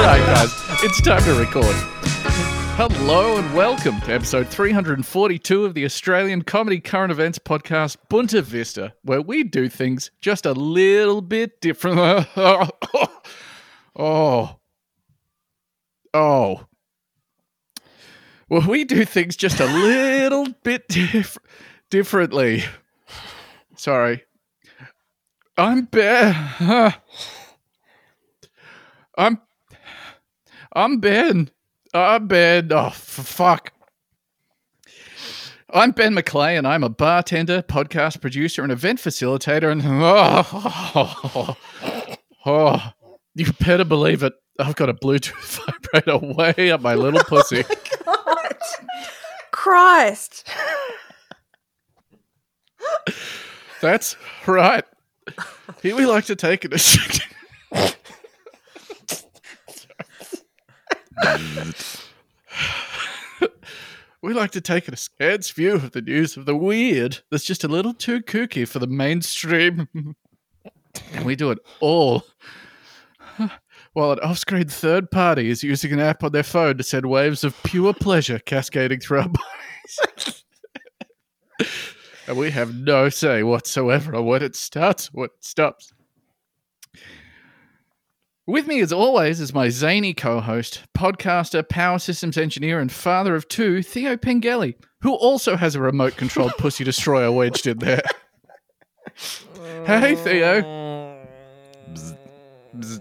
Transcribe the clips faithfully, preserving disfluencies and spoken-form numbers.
Alright guys, it's time to record. Hello and welcome to episode three hundred forty-two of the Australian Comedy Current Events podcast, Bunta Vista, where we do things just a little bit different. oh. Oh. Well, we do things just a little bit diff- differently. Sorry. I'm Ben. I'm... I'm Ben. I'm Ben. Oh, f- fuck. I'm Ben McClay, and I'm a bartender, podcast producer, and event facilitator, and... Oh, oh, oh, you better believe it. I've got a Bluetooth vibrator way up my little pussy. Oh my God. Christ. That's right. Here we like to take it a... We like to take an askance view of the news of the weird that's just a little too kooky for the mainstream. And we do it all while an off-screen third party is using an app on their phone to send waves of pure pleasure cascading through our bodies. And we have no say whatsoever on when it starts or when it stops. With me, as always, is my zany co-host, podcaster, power systems engineer, and father of two, Theo Pengelly, who also has a remote-controlled pussy destroyer wedged in there. Hey, Theo. Bzz, bzz.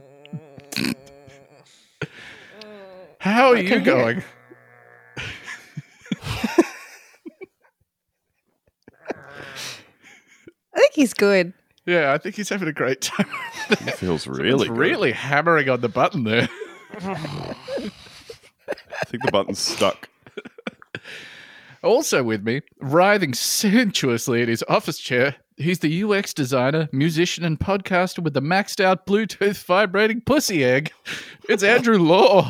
How are you going? I think he's good. Yeah, I think he's having a great time. It feels really good. really hammering on the button there. I think the button's stuck. Also with me, writhing sensuously in his office chair, he's the U X designer, musician, and podcaster with the maxed out Bluetooth vibrating pussy egg. It's Andrew Law.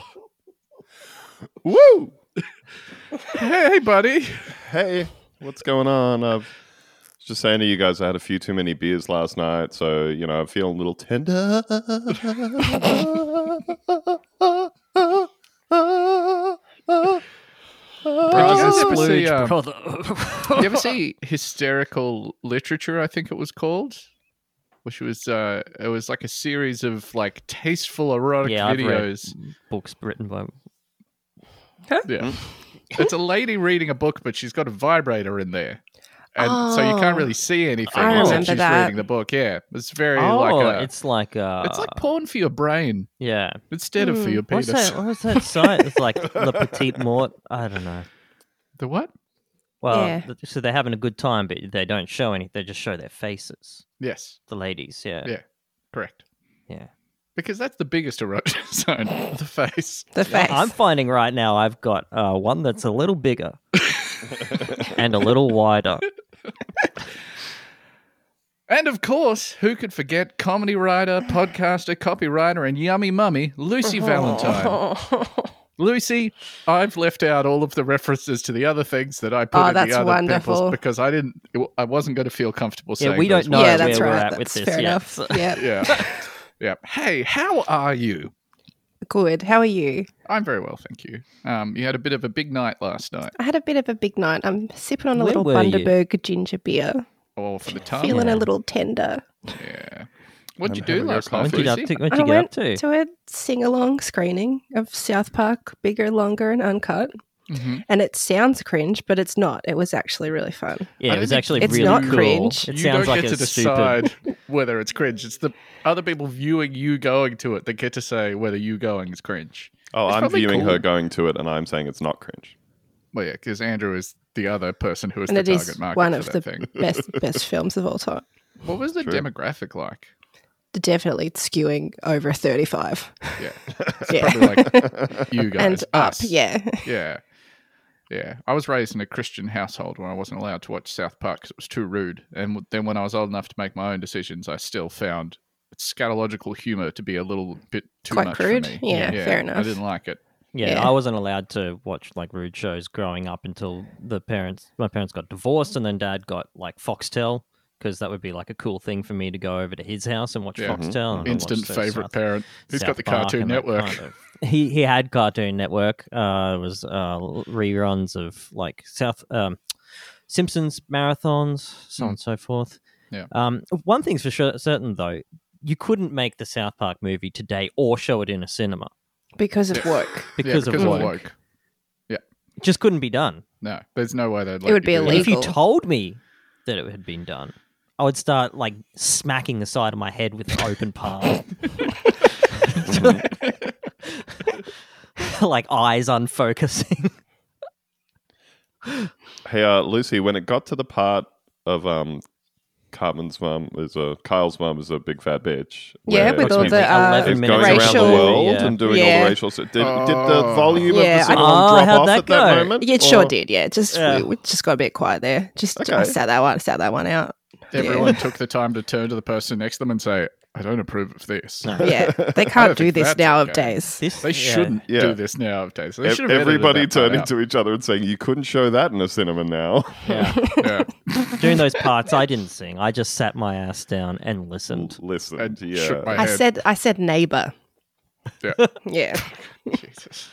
Woo! Hey, buddy. Hey, what's going on? I've just saying to you guys, I had a few too many beers last night, so, you know, I'm feeling a little tender. Did you ever see, Splooge, um, brother. you ever see Hysterical Literature, I think it was called? Which was, uh, it was like a series of, like, tasteful erotic Yeah, I've read videos. books written by... Yeah. It's a lady reading a book, but she's got a vibrator in there. And so you can't really see anything I except remember she's that. reading the book. Yeah. It's very Oh, like a... it's like... Uh, It's like porn for your brain Yeah. instead of for your What's penis. that, what's that site? It's like Le Petit Mort. I don't know. The what? Well, Yeah. th- so they're having a good time, but they don't show any. They just show their faces. Yes. The ladies, yeah. Yeah. Correct. Yeah. Because that's the biggest erosion zone, the face. The face. I'm finding right now I've got uh, one that's a little bigger and a little wider. And of course, who could forget comedy writer, podcaster, copywriter, and yummy mummy, Lucy Valentine. Lucy, I've left out all of the references to the other things that I put Oh, in that's the other wonderful. people's because I didn't, I wasn't going to feel comfortable Yeah, saying we those don't know yeah, where that's we're right. at That's with this fair yet. enough. so- Yeah. Yeah. Yeah. Hey, how are you? Good. How are you? I'm very well, thank you. Um, you had a bit of a big night last night. I had a bit of a big night. I'm sipping on a Where little were you? Bundaberg ginger beer. Oh, for the tongue. Feeling Yeah. a little tender. Yeah. What'd you I'm do having a last night, coffee. What'd you get Lucy? up to? What'd I you get went up to? to a sing-along screening of South Park, Bigger, Longer, and Uncut. Mhm. And it sounds cringe, but it's not. It was actually really fun. Yeah, I it was think actually it's really not cool. cringe. It You sounds don't like get a to stupid. decide whether it's cringe. It's the other people viewing you going to it that get to say whether you going is cringe. Oh, It's I'm probably viewing cool. her going to it, and I'm saying it's not cringe. Well, yeah, because Andrew is the other person who is And the it target is market one for of that the thing. best best films of all time. What was the True. demographic like? Definitely skewing over thirty-five. Yeah, it's Yeah. probably like you guys, And up, us. yeah. yeah, yeah. I was raised in a Christian household where I wasn't allowed to watch South Park because it was too rude. And then when I was old enough to make my own decisions, I still found scatological humor to be a little bit too Quite much crude? for me. Yeah, fair enough. I didn't like it. Yeah, Yeah. I wasn't allowed to watch like rude shows growing up until the parents, my parents got divorced, and then Dad got like Foxtel, because that would be like a cool thing for me to go over to his house and watch Yeah. Foxtel. and Instant watch the favorite South- parent. Who's South got the Park Cartoon and that Network? kind of- he he had Cartoon Network. Uh, it was uh, reruns of like South um, Simpsons marathons, so on Hmm. and so forth. Yeah. Um, one thing's for sure, certain though, you couldn't make the South Park movie today or show it in a cinema Because of work. because, yeah, of because work. woke. It just couldn't be done. No, there's no way they'd let It would you be do that. And if you Illegal. told me that it had been done, I would start like smacking the side of my head with an open palm. Like eyes unfocusing. Hey, uh, Lucy, when it got to the part of um, Cartman's mum is a Kyle's mum is a big fat bitch. Yeah, where with all he's the uh, eleven going minutes around the racial. world Yeah. and doing all Yeah. the racial. Did, did the Oh. volume Yeah, of the I- song Oh, drop how'd off that at that go? moment? Yeah, it sure Or- did. Yeah, just Yeah. We, we just got a bit quiet there. Just Okay. I sat that one, sat that one out. Everyone took the time to turn to the person next to them and say, I don't approve of this. No. Yeah, they don't can't do think this that's nowadays. okay. This They yeah. shouldn't Yeah. do this nowadays. They Ev- should have edited Everybody that part turning out. to each other and saying, "You couldn't show that in a cinema now." Yeah. Yeah. During those parts, I didn't sing. I just sat my ass down and listened. Listen, And yeah. shook my I head. said I said neighbor. Yeah. Yeah. Jesus.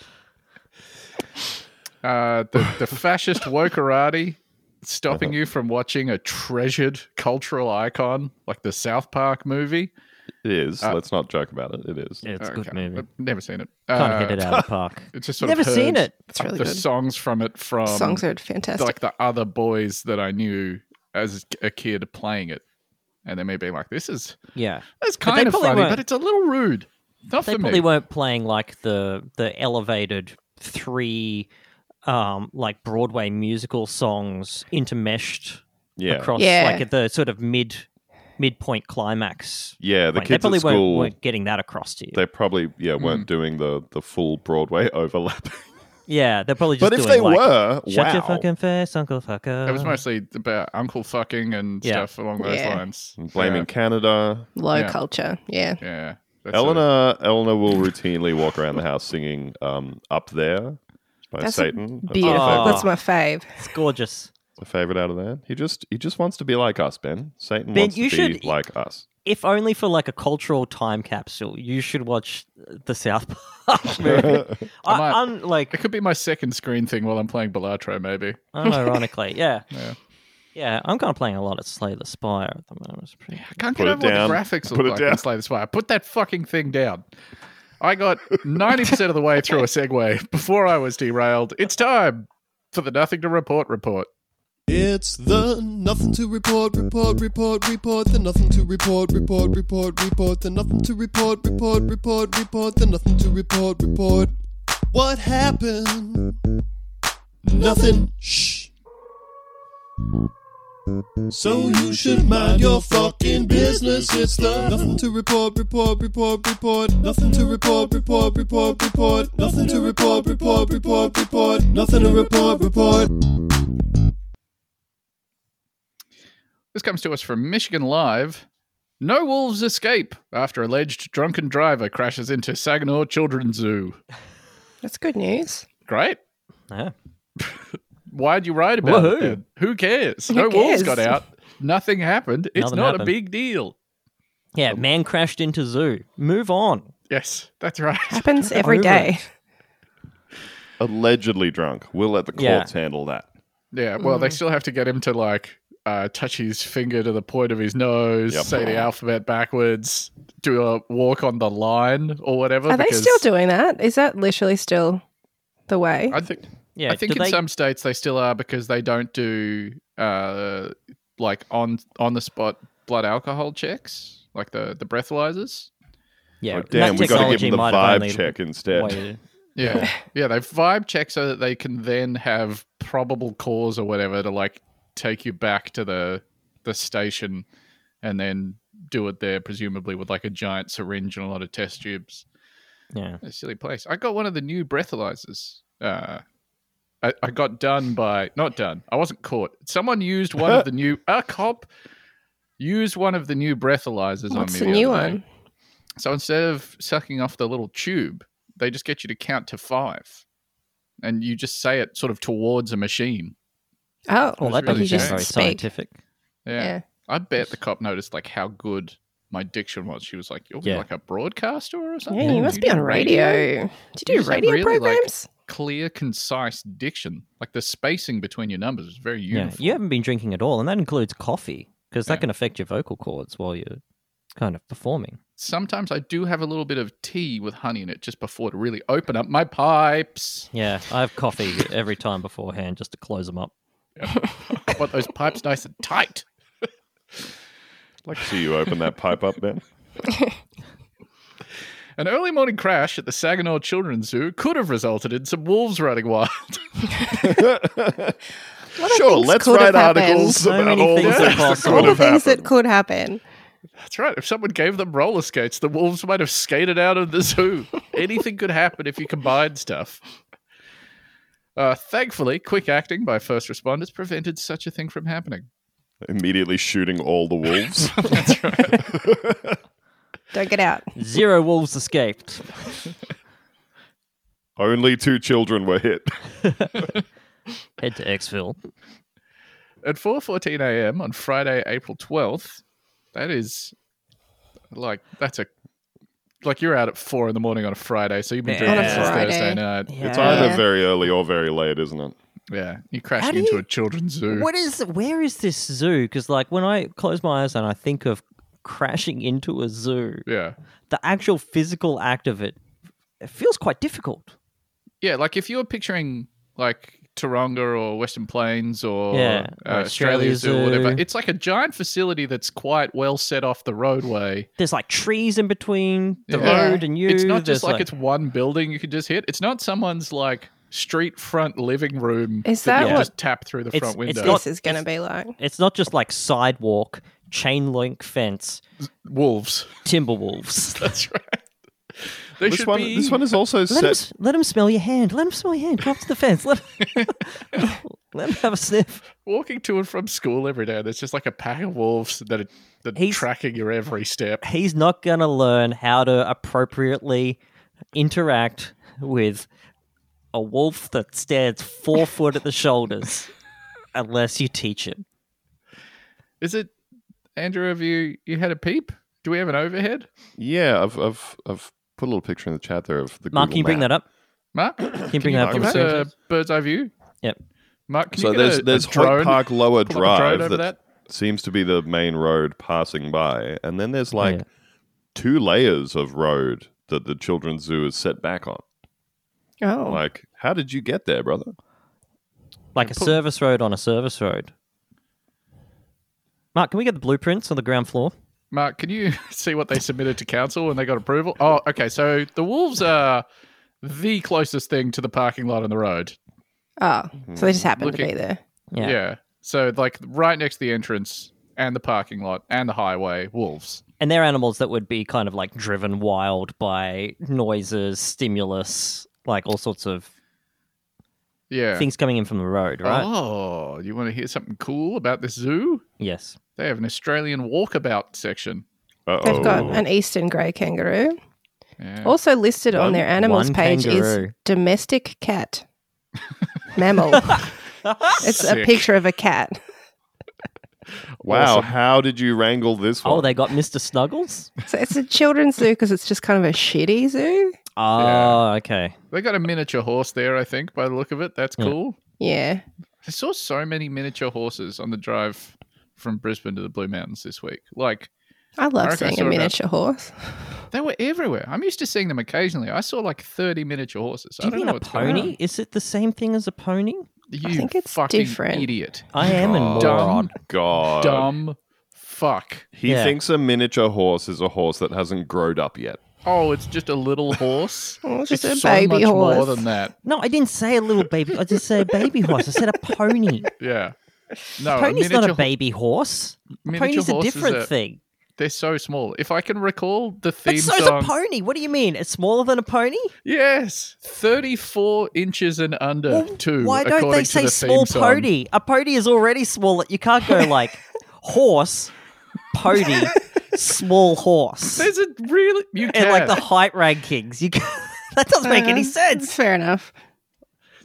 Uh, the, the fascist wokerati stopping you from watching a treasured cultural icon like the South Park movie. It is. Uh, Let's not joke about it. It is. Yeah, it's a good Okay. movie. I've never seen it. Can't Uh, hit it out of the park. It's just sort Never of seen heard it. It's really the good. songs from it from Songs are fantastic. like the other boys that I knew as a kid playing it, and then me being like, "This is Yeah. that's But they kind of probably funny, won't- but it's a little rude." Not They for probably me. weren't playing like the the elevated three um like Broadway musical songs intermeshed Yeah. across Yeah. like at the sort of mid midpoint climax. Yeah, the point. They kids probably at weren't, school, weren't getting that across to you. they probably yeah weren't Mm. doing the the full Broadway overlap. Yeah, they're probably just but if doing they like, were, shut wow. your fucking face, Uncle Fucker. It was mostly about uncle fucking and Yeah. stuff along those Yeah. lines. And blaming Yeah. Canada. Low Yeah. culture. Yeah. Yeah. That's a- Eleanor Eleanor will routinely walk around the house singing um, "Up There" by That's Satan. That's Beautiful. my favorite. That's my fave. It's gorgeous. It's a favorite out of there. He just he just wants to be like us, Ben. Satan Ben, wants you to should- be like us. If only for like a cultural time capsule, you should watch the South Park movie. I, might- I'm like, It could be my second screen thing while I'm playing Balatro, maybe. unironically, yeah, Yeah. yeah. I'm kind of playing a lot of Slay the Spire at the moment. It's pretty. I can't Put get it over what down. the graphics Put look it like down. in Slay the Spire. Put that fucking thing down. I got ninety percent of the way through a segue before I was derailed. It's time for the Nothing to Report report. It's the nothing to report, report, report, report, the nothing to report, report, report, report, the nothing to report, report, report, report, the nothing to report, report. What happened? Nothing. Shh. So you should mind your fucking business. It's the nothing to report, report, report, report, nothing to report, report, report, report, nothing to report, report, report, report, nothing to report, report. This comes to us from Michigan Live. No wolves escape after alleged drunken driver crashes into Saginaw Children's Zoo. That's good news. Great. Yeah. Why'd you write about Woohoo. it then? Who cares? Who no wolves cares? got out. Nothing happened. It's Nothing not a happened. big deal. Yeah, man crashed into zoo. Move on. Yes, that's right. Happens every Over day. Allegedly drunk. We'll let the Yeah. courts handle that. Yeah, well, Mm. they still have to get him to like uh, touch his finger to the point of his nose, Yep. say the alphabet backwards, do a walk on the line or whatever. Are they because still doing that? Is that literally still the way? I think Yeah, I think do in they- some states they still are because they don't do uh, like on on the spot blood alcohol checks, like the the breathalyzers. yeah. Oh, damn, that we got to technology give them the might have only vibe check instead. waited. Yeah, yeah, they vibe check so that they can then have probable cause or whatever to like take you back to the the station and then do it there, presumably with like a giant syringe and a lot of test tubes. Yeah. A silly place. I got one of the new breathalyzers. Uh, I, I got done by not done. I wasn't caught. Someone used one of the new a cop used one of the new breathalyzers on What's me. the the new other day. one? So instead of sucking off the little tube, they just get you to count to five, and you just say it sort of towards a machine. Oh, Well, that really doesn't you sound strange. very just speak. scientific. Yeah. Yeah. I bet the cop noticed like how good my diction was. She was like, "You're Yeah. like a broadcaster or something." Yeah, you Do must be do on radio. Do you do You just have radio really, like, programs? Clear, concise diction. Like the spacing between your numbers is very Yeah, uniform. you haven't been drinking at all, and that includes coffee because that Yeah. can affect your vocal cords while you're kind of performing. Sometimes I do have a little bit of tea with honey in it just before to really open up my pipes. Yeah, I have coffee every time beforehand just to close them up. I want those pipes nice and tight. Like to see you open that pipe up, Ben. An early morning crash at the Saginaw Children's Zoo could have resulted in some wolves running wild. What are Sure, things let's could have write happened? articles So about many all the things things are that possible. could All the have things that happened. could happen. That's right. If someone gave them roller skates, the wolves might have skated out of the zoo. Anything could happen if you combine stuff. Uh, thankfully, quick acting by first responders prevented such a thing from happening. Immediately shooting all the wolves. That's right. Don't get out. Zero wolves escaped. Only two children were hit. Head to Exville. At four fourteen a.m. on Friday, April twelfth, that is like, that's a, like you're out at four in the morning on a Friday, so you've been Yeah. drinking On a since Friday. Thursday night. It's Yeah. either very early or very late, isn't it? Yeah, you're How crashing do into you- a children's zoo. What is? Where is this zoo? Because like when I close my eyes and I think of crashing into a zoo, Yeah. the actual physical act of it, it feels quite difficult. Yeah, like if you were picturing like Taronga or Western Plains or Yeah, uh, or Australia Australia Zoo or whatever, Zoo. it's like a giant facility that's quite well set off the roadway. There's like trees in between the Yeah. road and you. It's not just There's, like, it's one building you could just hit. It's not someone's like street front living room Is that that you what- just tap through the It's- front it's window. not- This is going to it's- be like. It's not just like sidewalk, chain link fence, Wolves. timber wolves. That's right. They This should one, be. this one is also Let him, set. s- let him smell your hand. Let him smell your hand. Go up to the fence. Let him, let him have a sniff. walking to and from school every day. There's just like a pack of wolves that are, that are He's- tracking your every step. He's not going to learn how to appropriately interact with a wolf that stands four foot at the shoulders unless you teach him. Is it, Andrew? Have you you had a peep? Do we have an overhead, Yeah, I've, I've, I've put a little picture in the chat there of the Mark, Google can you bring map. that up? Mark? Can you bring that up on Give the us screen? a bird's eye view. Yep. Mark, can So you get there's a, there's a drone? Hoyt Park Lower Pull up a drone Drive over that, that. seems to be the main road passing by, and then there's like Yeah. two layers of road that the children's zoo is set back on. Oh. Like, how did you get there, brother? Like a pull- service road on a service road. Mark, can we get the blueprints on the ground floor? Mark, can you see what they submitted to council when they got approval? Oh, okay. So the wolves are the closest thing to the parking lot on the road. Oh. So they just happen to Looking- be there. Yeah. Yeah. So like right next to the entrance and the parking lot and the highway, wolves. And they're animals that would be kind of like driven wild by noises, stimulus, like all sorts of Yeah. things coming in from the road, right? Oh, you want to hear something cool about this zoo? Yes. They have an Australian walkabout section. Uh-oh. They've got an eastern grey kangaroo. Yeah. Also listed on One- their animals one page is kangaroo. domestic cat. Mammal. It's a Sick. picture of a cat. Wow, Awesome. how did you wrangle this one? Oh, they got Mister Snuggles? So it's a children's zoo because it's just kind of a shitty zoo. Oh, okay. They got a miniature horse there, I think, by the look of it. That's Yeah. cool. Yeah. I saw so many miniature horses on the drive from Brisbane to the Blue Mountains this week. Like, I love I reckon I seeing saw a about- miniature horse. they were everywhere. I'm used to seeing them occasionally. I saw like thirty miniature horses. Do you I don't mean know a what's going on. pony? Is it the same thing as a pony? You think it's fucking different. idiot. I am and God. moron. God. Dumb fuck. He Yeah. thinks a miniature horse is a horse that hasn't growed up yet. Oh, it's just a little horse. Oh, it's just a so baby much horse. more than that. No, I didn't say a little baby. I just said a baby horse. I said a pony. Yeah. No, Pony's not a miniature- baby horse. A miniature pony's a horses different are- thing. They're so small. If I can recall the theme But so's song. a pony. What do you mean? It's smaller than a pony? Yes, thirty-four inches and under Well, too. Why don't according they to say the small theme song. pony? A pony is already small. You can't go like horse, pony, small horse. There's a really you And can like the height rankings. You can, that doesn't make any Uh, sense. Fair enough.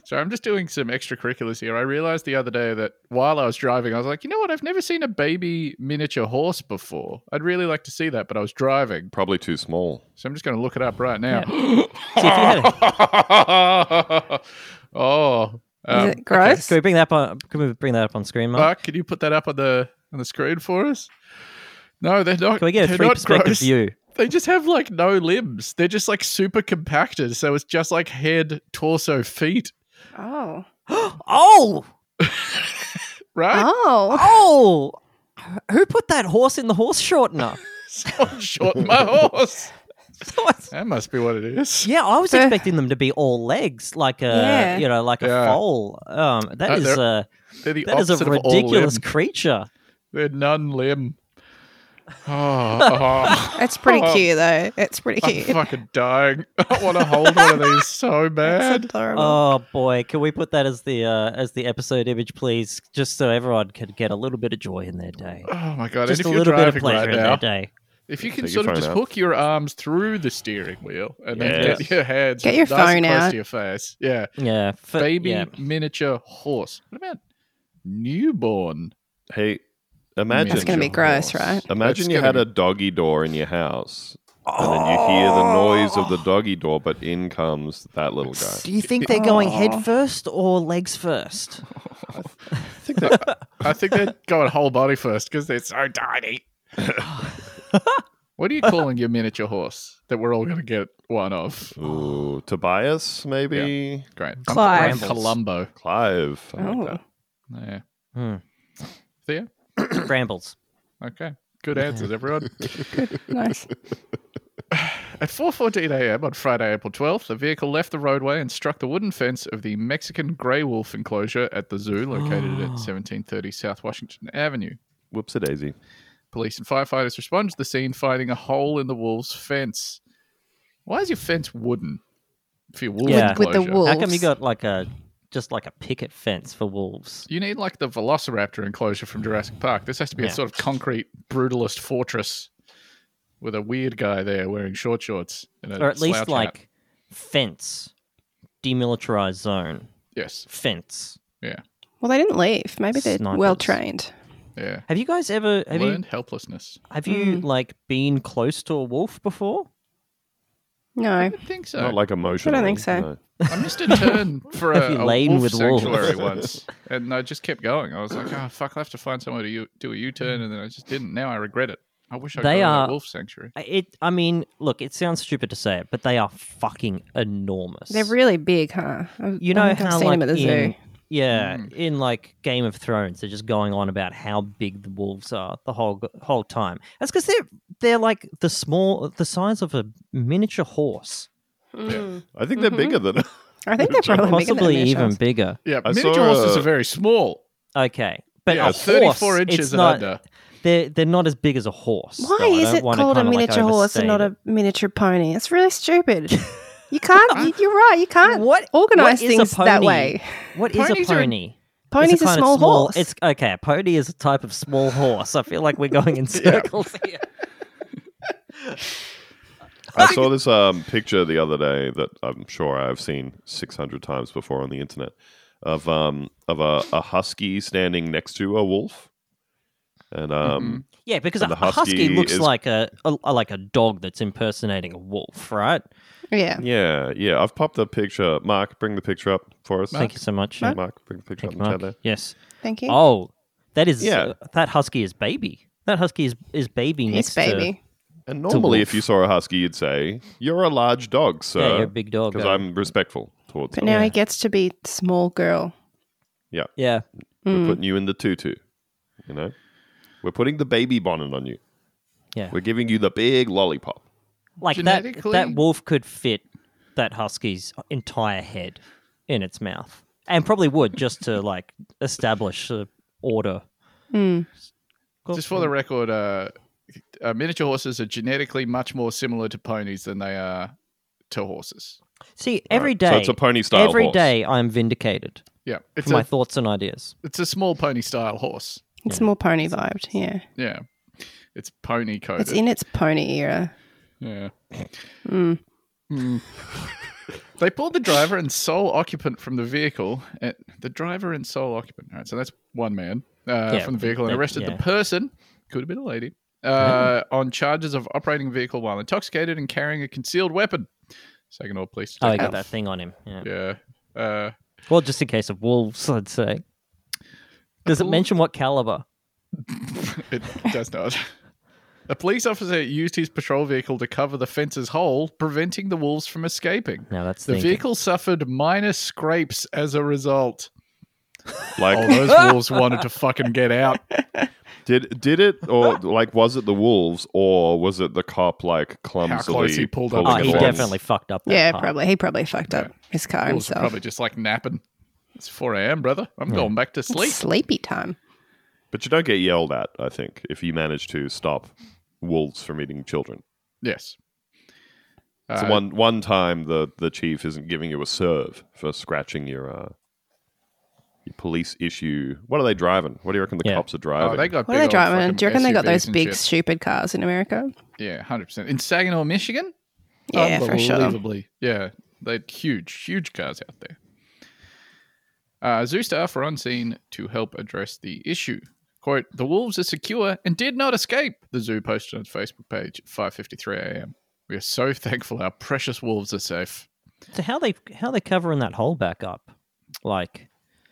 So I'm just doing some extracurriculars here. I realized the other day that while I was driving, I was like, you know what? I've never seen a baby miniature horse before. I'd really like to see that, but I was driving. Probably too small. So I'm just going to look it up right now. See, if you had a- oh. Is Um, it gross? Can we bring that up on, can we bring that up on screen, Mark? Mark, can you put that up on the on the screen for us? No, they're not. Can we get a they're three not perspective gross. view? They just have like no limbs. They're just like super compacted. So it's just like head, torso, feet. Oh. Oh, Right? Oh. oh! Who put that horse in the horse shortener? Someone shot my horse. What's- That must be what it is. Yeah, I was The- expecting them to be all legs, like a Yeah. you know, like a Yeah. foal. Um, that Uh, is they're- a They're the that is a opposite of all ridiculous limb. creature. They're none limb. Oh, oh. It's pretty Oh. cute, though. It's pretty I'm cute. fucking dying. I want to hold one of these so It's bad. adorable. Oh boy, can we put that as the uh, as the episode image, please, just so everyone can get a little bit of joy in their day, Oh my god! just and a if you're little bit of driving pleasure right in now, their day. if you can Take your sort of phone just out. hook your arms through the steering wheel and then Yes. get your hands Get your nice and phone close out. to your face. Yeah. Yeah, for, Baby yeah. miniature horse. What about newborn? Hey, imagine. That's going to be miniature gross, horse? right? Imagine That's you gonna had be- a doggy door in your house, and then you hear the noise of the doggy door, but in comes that little guy. Do you think they're going Aw. head first or legs first? I think they're going whole body first because they're so tiny. What are you calling your miniature horse that we're all going to get one of? Ooh, Tobias, maybe Great. Clive. I'm calling Columbo. Clive. I like Oh. that. Yeah. Hmm. Theo? Brambles. Okay. Good answers, everyone. Nice. At four fourteen a.m. on Friday, April twelfth, the vehicle left the roadway and struck the wooden fence of the Mexican grey wolf enclosure at the zoo located at seventeen thirty South Washington Avenue. Whoops a daisy. Police and firefighters responded to the scene, finding a hole in the wolf's fence. Why is your fence wooden for your wolf Yeah. With the enclosure? wolf. How come you Wolves. got like a just like a picket fence for wolves? You need like the Velociraptor enclosure from Jurassic Park. This has to be a Yeah. sort of concrete brutalist fortress with a weird guy there wearing short shorts. And a Or at least slouch hat. like fence, demilitarized zone, Yes. fence. Yeah. Well, they didn't leave. Maybe they're Snipers. well trained. Yeah. Have you guys ever have Learned you helplessness. have you Mm. like been close to a wolf before? No. I don't think so. Not like emotional. think so. I missed a turn for Have a, you a lain wolf with wolves? sanctuary once, and I just kept going. I was like, "Oh fuck, I have to find somewhere to u- do a U-turn," and then I just didn't. Now I regret it. I wish I'd They gone to are- that wolf sanctuary. I- It. I mean, look, it sounds stupid to say it, but they are fucking enormous. They're really big, huh? I- You I know think I've how seen like them at the in, zoo. yeah, Mm. in like Game of Thrones, they're just going on about how big the wolves are the whole whole time. That's because they're they're like the small, the size of a miniature horse, Mm. I think they're Mhm. bigger than. I think they're probably bigger possibly than even miniatures. bigger. Yeah, I miniature saw horses a- are very small. Okay, but yeah, a thirty-four horse, inches it's and not, under. They're they're not as big as a horse. Why so I is don't it wanna called a kinda, like, miniature horse and not overstate a miniature pony? It's really stupid. You can't. you, you're right. You can't What- organize what is a things that pony? way. it. What is Ponies a are- pony? Pony's It's a kind of small, small horse. It's okay. A pony is a type of small horse. I feel like we're going in circles here. I saw this um, picture the other day that I'm sure I've seen six hundred times before on the internet of um, of a, a husky standing next to a wolf, and um, Yeah, because And a, the a husky husky looks is- like a, a a- like a dog that's impersonating a wolf, right? yeah. yeah, yeah. I've popped the picture. Mark, bring the picture up for us. Thank you so much. Mark, Mark bring the picture Thank up you, in the chat Mark. there. Yes. Thank you. Oh, that is Yeah. uh, that husky is baby. That husky is is baby He's next baby. And normally, wolf. if you saw a husky, you'd say, "You're a large dog, sir." to. Yeah, you're a big dog. Because uh, I'm respectful towards But them. now Yeah. he gets to be small girl. Yeah, yeah. we're Mm. putting you in the tutu. You know, we're putting the baby bonnet on you. Yeah. We're giving you the big lollipop. Like that Genetically- that wolf could fit that husky's entire head in its mouth, and probably would just to like establish uh, order. Mm. Just for the record, uh, uh, miniature horses are genetically much more similar to ponies than they are to horses. See, every Right. day, So it's a pony style every horse. day I'm vindicated Yeah, it's for my a thoughts and ideas. it's a small pony style horse. It's more pony vibed. Yeah. Yeah, it's pony coded. It's in its pony era. yeah. Mm. Mm. They pulled the driver and sole occupant from the vehicle. Uh, the driver and sole occupant. All right, so that's one man uh, Yeah, from the vehicle and that- arrested yeah. the person, could have been a lady, uh, on charges of operating a vehicle while intoxicated and carrying a concealed weapon. Saginaw Police. Oh, he Detective. got that thing on him. Yeah. Yeah. Uh, Well, just in case of wolves, I'd say. Does it bull- mention what caliber? it does not. A police officer used his patrol vehicle to cover the fence's hole, preventing the wolves from escaping. Now that's The thinking. vehicle suffered minor scrapes as a result. Like, Oh, those wolves wanted to fucking get out. did did it or like was it the wolves or was it the cop like clumsily close he pulled up pulling Oh, to it he the along? fence. definitely fucked up that Yeah, part. probably. He probably fucked up his car Wolves were himself. probably just like napping. It's four a.m., brother. I'm going back to sleep. Sleepy time. But you don't get yelled at, I think, if you manage to stop wolves from eating children. Yes. So Uh, one one time the the chief isn't giving you a serve for scratching your uh, your police issue. What are they driving? What do you reckon the Yeah. cops are driving? Oh, they got What are big they old driving? fucking Do you reckon they got S U Vs those and big, shit. stupid cars in America? Yeah, one hundred percent. In Saginaw, Michigan? Yeah, for sure. Unbelievably. Yeah, they're huge, huge cars out there. Uh, zoo staff were on scene to help address the issue. Quote, the wolves are secure and did not escape, the zoo posted on its Facebook page at five fifty-three a.m. We are so thankful our precious wolves are safe. So how they how they covering that hole back up? Like,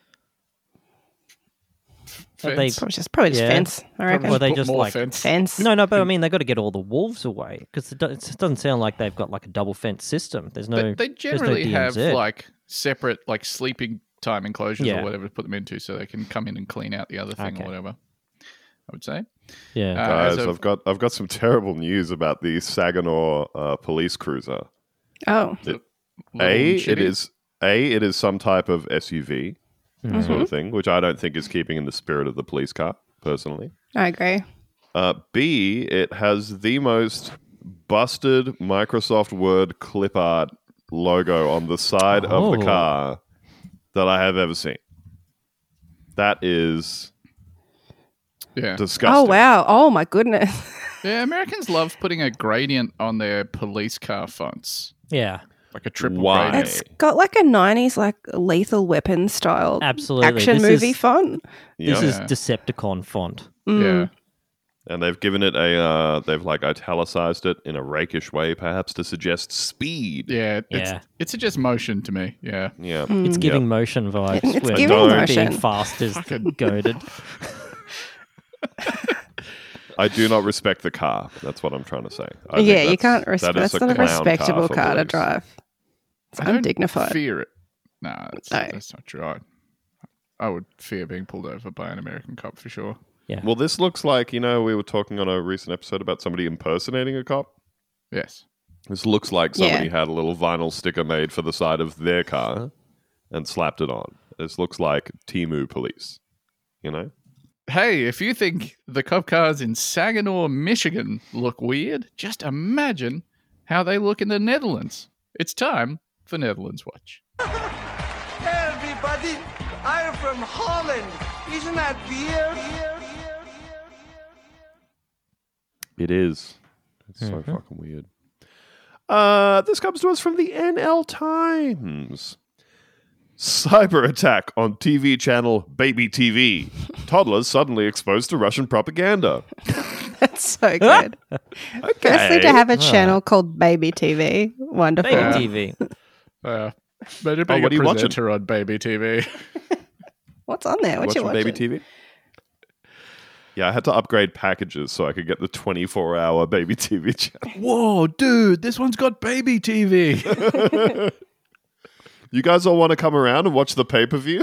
Are they- Fence. Probably just, probably just Yeah. fence, I reckon. Or they Put just more like fence. Fence. no, no, but I mean they got to get all the wolves away because it, do- it doesn't sound like they've got like a double fence system. There's no. They, they there's no generally have D M Z. like separate like sleeping time enclosures Yeah. or whatever to put them into so they can come in and clean out the other thing Okay. or whatever. I would say. yeah. Uh, Guys, as of- I've got I've got some terrible news about the Saginaw uh, police cruiser. Oh, Little A, and it shitty. is a it is some type of S U V Mm-hmm. sort of thing, which I don't think is keeping in the spirit of the police car, personally. I agree. Uh, B, it has the most busted Microsoft Word clip art logo on the side of the Oh. car that I have ever seen. That is Yeah. disgusting. Oh, wow. Oh, my goodness. Yeah, Americans love putting a gradient on their police car fonts. Yeah, Like a triple Why? gradient. It's got like a nineties, like Lethal Weapon style absolutely. action This movie is, font. This Yeah. is Yeah. Decepticon font. Mm. Yeah. And they've given it a, uh, they've like italicized it in a rakish way, perhaps to suggest speed. Yeah. It's, Yeah. it's just motion to me. Yeah. Yeah. It's Mm. giving motion vibes. It's where giving being motion. fast is Fucking- goaded. I do not respect the car. That's what I'm trying to say. I think Yeah, you that's- can't that respect. is That's not a clown respectable for car to police. drive. It's I don't undignified. fear it. Nah, that's, No. that's not true. I, I would fear being pulled over by an American cop for sure. Well, this looks like, you know, we were talking on a recent episode about somebody impersonating a cop. Yes. This looks like somebody Yeah. had a little vinyl sticker made for the side of their car and slapped it on. This looks like Timu police, you know? Hey, if you think the cop cars in Saginaw, Michigan look weird, just imagine how they look in the Netherlands. It's time for Netherlands Watch. Hey everybody, I'm from Holland. Isn't that weird? It is. It's so Mhm. fucking weird. Uh, this comes to us from the N L Times. Cyber attack on T V channel Baby T V. Toddlers suddenly exposed to Russian propaganda. That's so good. Firstly, to have a channel called Baby T V. Wonderful. Baby Yeah. T V. Uh, better being what a are you watching? presenter on Baby T V. What's on there? What you Watching watching? Baby T V? Yeah, I had to upgrade packages so I could get the twenty-four hour Baby T V channel. Whoa, dude, this one's got Baby T V. You guys all want to come around and watch the pay per view?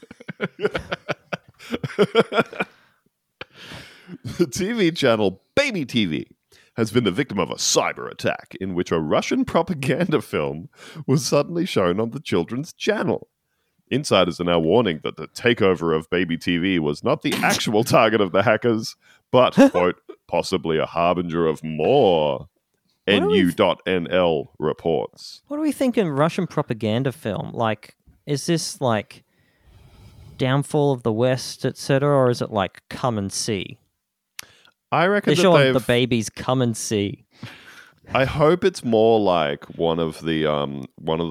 The T V channel Baby T V has been the victim of a cyber attack in which a Russian propaganda film was suddenly shown on the children's channel. Insiders are now warning that the takeover of Baby T V was not the actual target of the hackers, but, quote, possibly a harbinger of more. What are we- N U dot N L reports. What do we think in Russian propaganda film? Like, is this like downfall of the West, et cetera, or is it like come and see? I reckon They're that showing they've... the babies come and see. I hope it's more like one of the um one of the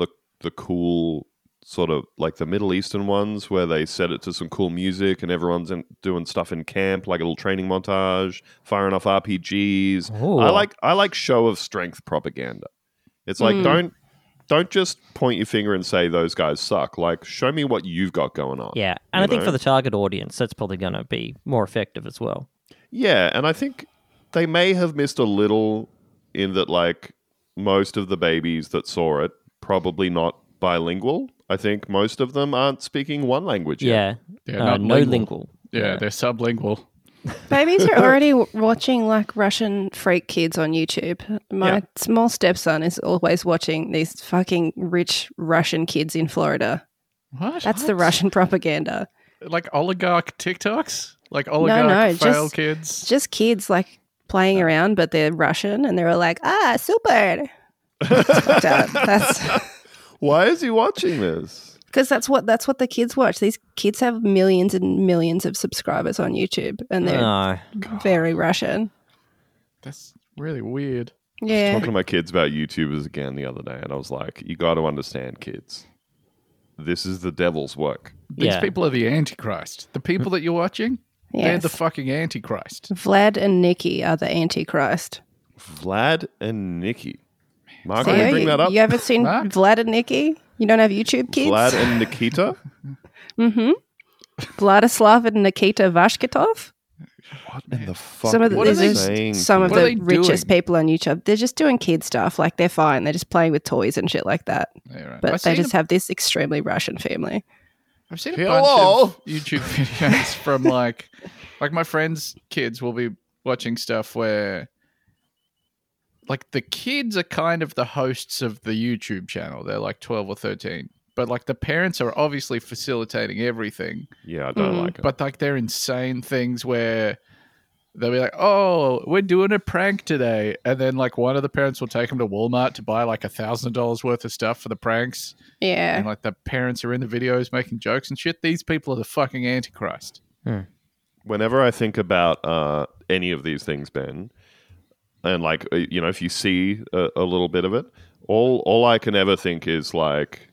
the cool sort of like the Middle Eastern ones where they set it to some cool music and everyone's in, doing stuff in camp, like a little training montage, firing off R P Gs. Ooh. I like I like show of strength propaganda. It's like don't don't just point your finger and say those guys suck. Like show me what you've got going on. Yeah, and you I think know? for the target audience, that's probably going to be more effective as well. Yeah, and I think they may have missed a little in that like most of the babies that saw it probably not bilingual. I think most of them aren't speaking one language yet. Yeah, Yeah, uh, not no lingual. lingual. Yeah, they're sublingual. Babies are already w- watching like Russian freak kids on YouTube. My Yeah. small stepson is always watching these fucking rich Russian kids in Florida. What? That's the What? Russian propaganda. Like oligarch TikToks? Like oligarch no, fail just- kids? Just kids like playing around, but they're Russian and they're all like, ah, super. It's fucked up. That's Why is he watching this? because that's what that's what the kids watch. These kids have millions and millions of subscribers on YouTube, and they're No. very Russian. That's really weird. Yeah, Talking to my kids about YouTubers again the other day, and I was like, you got to understand, kids. This is the devil's work. These Yeah. people are the Antichrist. The people that you're watching, they're yes. the fucking Antichrist. Vlad and Nikki are the Antichrist. Vlad and Nikki. Mark, Theo, can you bring you, that up? you haven't seen Mark? Vlad and Nikki? You don't have YouTube kids? Vlad and Nikita? Mm-hmm. Vladislav and Nikita Vashkitov? What in the fuck Some of the, are are these they are saying? some of What are the they richest doing? people on YouTube. They're just doing kid stuff. Like they're fine. They're just playing with toys and shit like that. Yeah, right. But I've they seen just a- have this extremely Russian family. I've seen a Hello? bunch of YouTube videos from like, like my friends' kids will be watching stuff where, like, the kids are kind of the hosts of the YouTube channel. They're like twelve or thirteen, but like the parents are obviously facilitating everything. Yeah, I don't Mm. like it. But like they're insane things where they'll be like, "Oh, we're doing a prank today," and then like one of the parents will take them to Walmart to buy like a thousand dollars worth of stuff for the pranks, Yeah. and like the parents are in the videos making jokes and shit. These people are the fucking Antichrist. Whenever I think about uh, any of these things, Ben, and like uh, you know, if you see a, a little bit of it, all all I can ever think is like,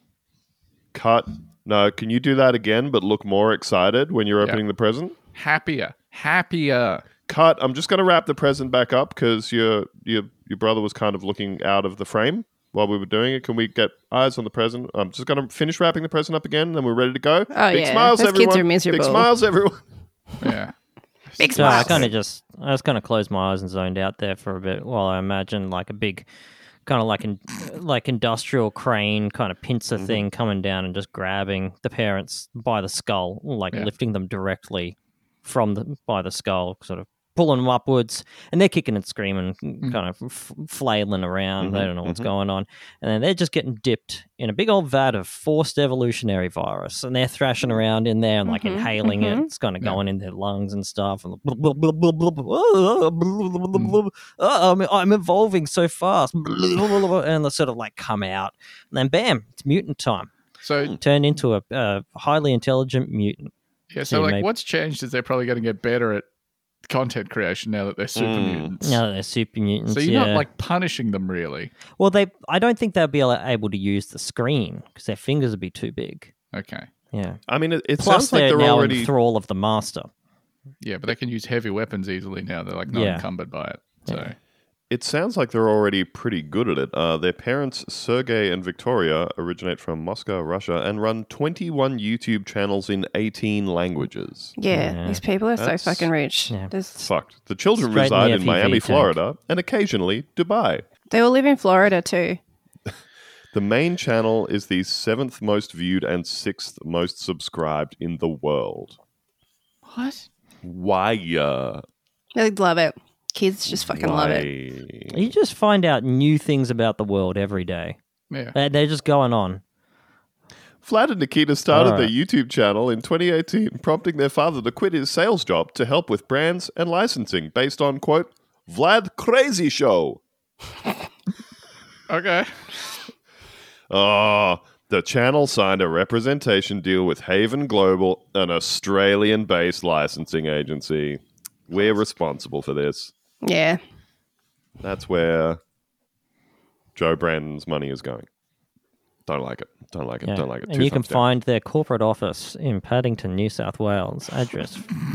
cut. No, can you do that again, but look more excited when you're Yeah. opening the present? Happier, happier. Cut. I'm just going to wrap the present back up because your your your brother was kind of looking out of the frame while we were doing it. Can we get eyes on the present? I'm just going to finish wrapping the present up again, then we're ready to go. Oh, Big yeah. smiles, Those kids everyone. are miserable. Big smiles, everyone. Yeah. Big So I smiles. kind of just, I just kind of closed my eyes and zoned out there for a bit while I imagined like a big, kind of like in, like industrial crane kind of pincer Mm-hmm. thing coming down and just grabbing the parents by the skull, like Yeah. lifting them directly from the by the skull, sort of pulling them upwards, and they're kicking and screaming, kind of f- flailing around. They Mhm, don't know what's mhm. going on, and then they're just getting dipped in a big old vat of forced evolutionary virus, and they're thrashing around in there and like Mhm, inhaling it. mhm. It's kind of Yeah. going in their lungs and stuff. And blah, blah, blah, blah, blah, blah, blah, blah, blah, blah, blah. Oh, I'm, I'm evolving so fast, blah, blah, blah, blah, and they sort of like come out, and then bam, it's mutant time. So Turn into a, a highly intelligent mutant. yeah. So Yeah, like, maybe- what's changed is they're probably going to get better at content creation now that they're super Mm. mutants. Now that they're super mutants. So you're yeah. not like punishing them really. Well, they. I don't think they'll be able able to use the screen because their fingers would be too big. Okay. Yeah. I mean, it, it Plus, sounds like they're, they're now already. in thrall of the master. Yeah, but they can use heavy weapons easily now. They're like not Yeah. encumbered by it. So Yeah. It sounds like they're already pretty good at it. Uh, their parents, Sergey and Victoria, originate from Moscow, Russia, and run twenty-one YouTube channels in eighteen languages. Yeah, Yeah. these people are That's- so fucking rich. Yeah. There's, Fucked. The children Straight in the reside in F E V Miami, tank. Florida, and occasionally Dubai. they all live in Florida too. The main channel is the seventh most viewed and sixth most subscribed in the world. what? Why? Uh, They love it. Kids just fucking love it. it. You just find out new things about the world every day. Yeah. They're, they're just going on. Vlad and Nikita started All their right. YouTube channel in twenty eighteen, prompting their father to quit his sales job to help with brands and licensing based on, quote, Vlad Crazy Show. Okay. Oh, the channel signed a representation deal with Haven Global, an Australian-based licensing agency. We're responsible for this. Yeah. That's where Joe Brandon's money is going. Don't like it. Don't like it. Yeah. Don't like it. And Two you can thumbs down. find their corporate office in Paddington, New South Wales. Address.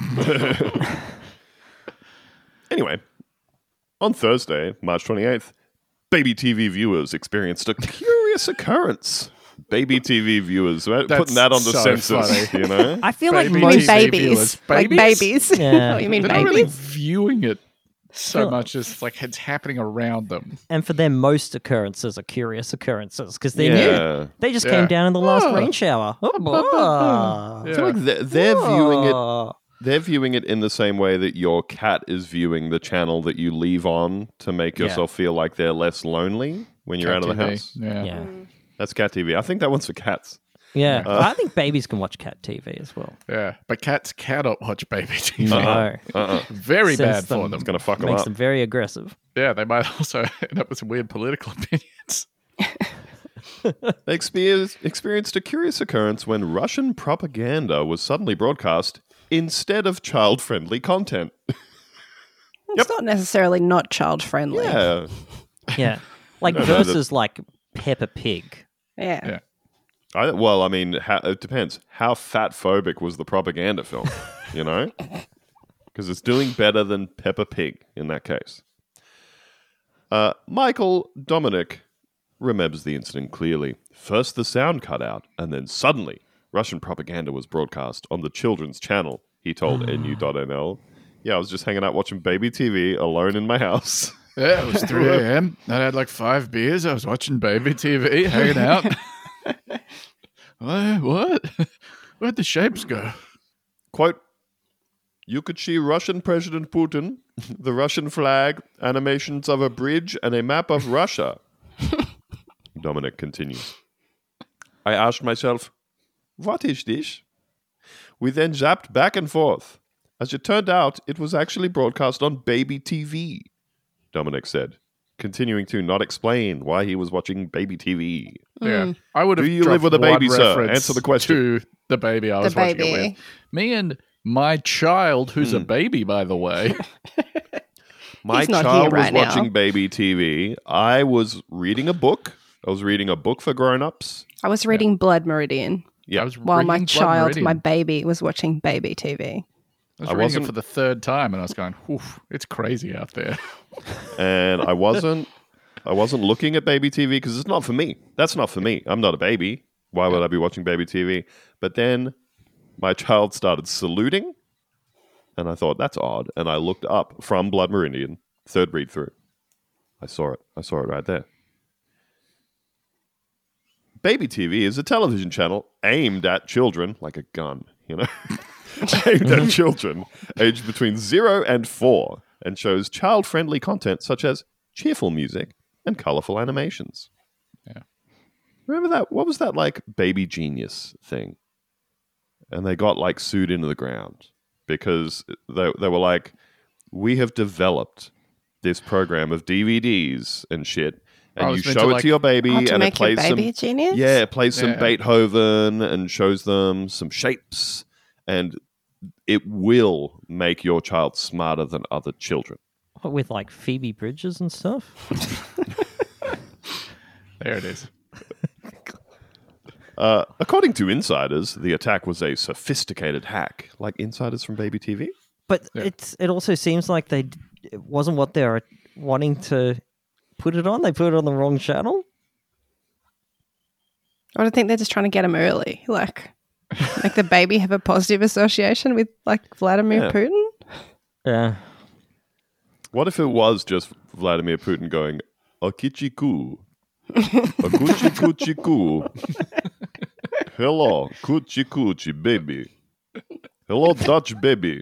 Anyway, on Thursday, March twenty-eighth, Baby T V viewers experienced a curious occurrence. Baby T V viewers, right? That's Putting that on the so census, funny. you know? I feel Baby like You T mean V most viewers. babies. Like Babies? babies. Yeah. Oh, you mean They're not really babies? viewing it so Feel- much as like it's happening around them. and for them, most occurrences are curious occurrences because they knew Yeah. they just Yeah. came down in the last Oh. rain shower. Oh, I feel like they're, they're oh. viewing it. They're viewing it in the same way that your cat is viewing the channel that you leave on to make Yeah. yourself feel like they're less lonely when you're Cat out of the T V. house. Yeah. Yeah, That's Cat T V. I think that one's for cats. yeah. Uh. I think babies can watch cat T V as well. Yeah. But cats cannot watch baby T V. No, Uh-uh. Very Sends bad for them- them. It's going to fuck them makes up. them very aggressive. Yeah, they might also end up with some weird political opinions. They experienced, experienced a curious occurrence when Russian propaganda was suddenly broadcast instead of child-friendly content. It's not necessarily not child friendly. Yeah. Yeah, like No, no, that- versus like Peppa Pig. Yeah. Yeah. I, well, I mean, how, it depends. How fat-phobic was the propaganda film, you know? Because it's doing better than Peppa Pig in that case. Uh, Michael Dominic remembers the incident clearly. First the sound cut out, and then suddenly Russian propaganda was broadcast on the children's channel, he told N U dot N L. Yeah, I was just hanging out watching baby T V alone in my house. Yeah, it was three a.m. I had like five beers. I was watching baby T V, hanging out. What? What? Where'd the shapes go? Quote, you could see Russian President Putin, the Russian flag, animations of a bridge, and a map of Russia. Dominic continues. I asked myself, what is this? We then zapped back and forth. As it turned out, it was actually broadcast on baby T V, Dominic said, continuing to not explain why he was watching baby T V. Yeah, I would have. Do you live dropped with a baby, one sir? reference Answer the question. To the baby I was The watching baby. it with. Me and my child, who's Hmm. a baby, by the way. My He's not child here was right now. watching baby T V. I was reading a book. I was reading a book for grown-ups. I was reading Blood Meridian Yeah. I was while my reading Blood child, Meridian. my baby, was watching baby T V. I was I reading wasn't- it for the third time, and I was going, "Oof, it's crazy out there." and I wasn't I wasn't looking at baby T V because it's not for me. That's not for me. I'm not a baby. Why would I be watching baby T V? But then my child started saluting, and I thought that's odd. And I looked up from Blood Meridian, third read through. I saw it. I saw it right there. Baby T V is a television channel aimed at children, like a gun, you know, aimed at children aged between zero and four, and shows child-friendly content such as cheerful music and colorful animations. Yeah. Remember that? What was that like Baby Genius thing? And they got like sued into the ground because they they were like, we have developed this program of D V Ds and shit, and Oh, you it's meant show to, it like- to your baby, Oh, to and it make your plays baby some genius? yeah, it plays some Yeah. Beethoven and shows them some shapes, and it will make your child smarter than other children. What, with like Phoebe Bridges and stuff. There it is. Uh, according to insiders, the attack was a sophisticated hack, like insiders from Baby T V. But Yeah. it's it also seems like they d- it wasn't what they were wanting to put it on. They put it on the wrong channel. I don't think they're just trying to get him early. Like, make the baby have a positive association with, like, Vladimir Yeah. Putin. Yeah. What if it was just Vladimir Putin going, Akichiku, Akuchi Kuchi Ku, hello, Kuchi Kuchi baby, hello Dutch baby.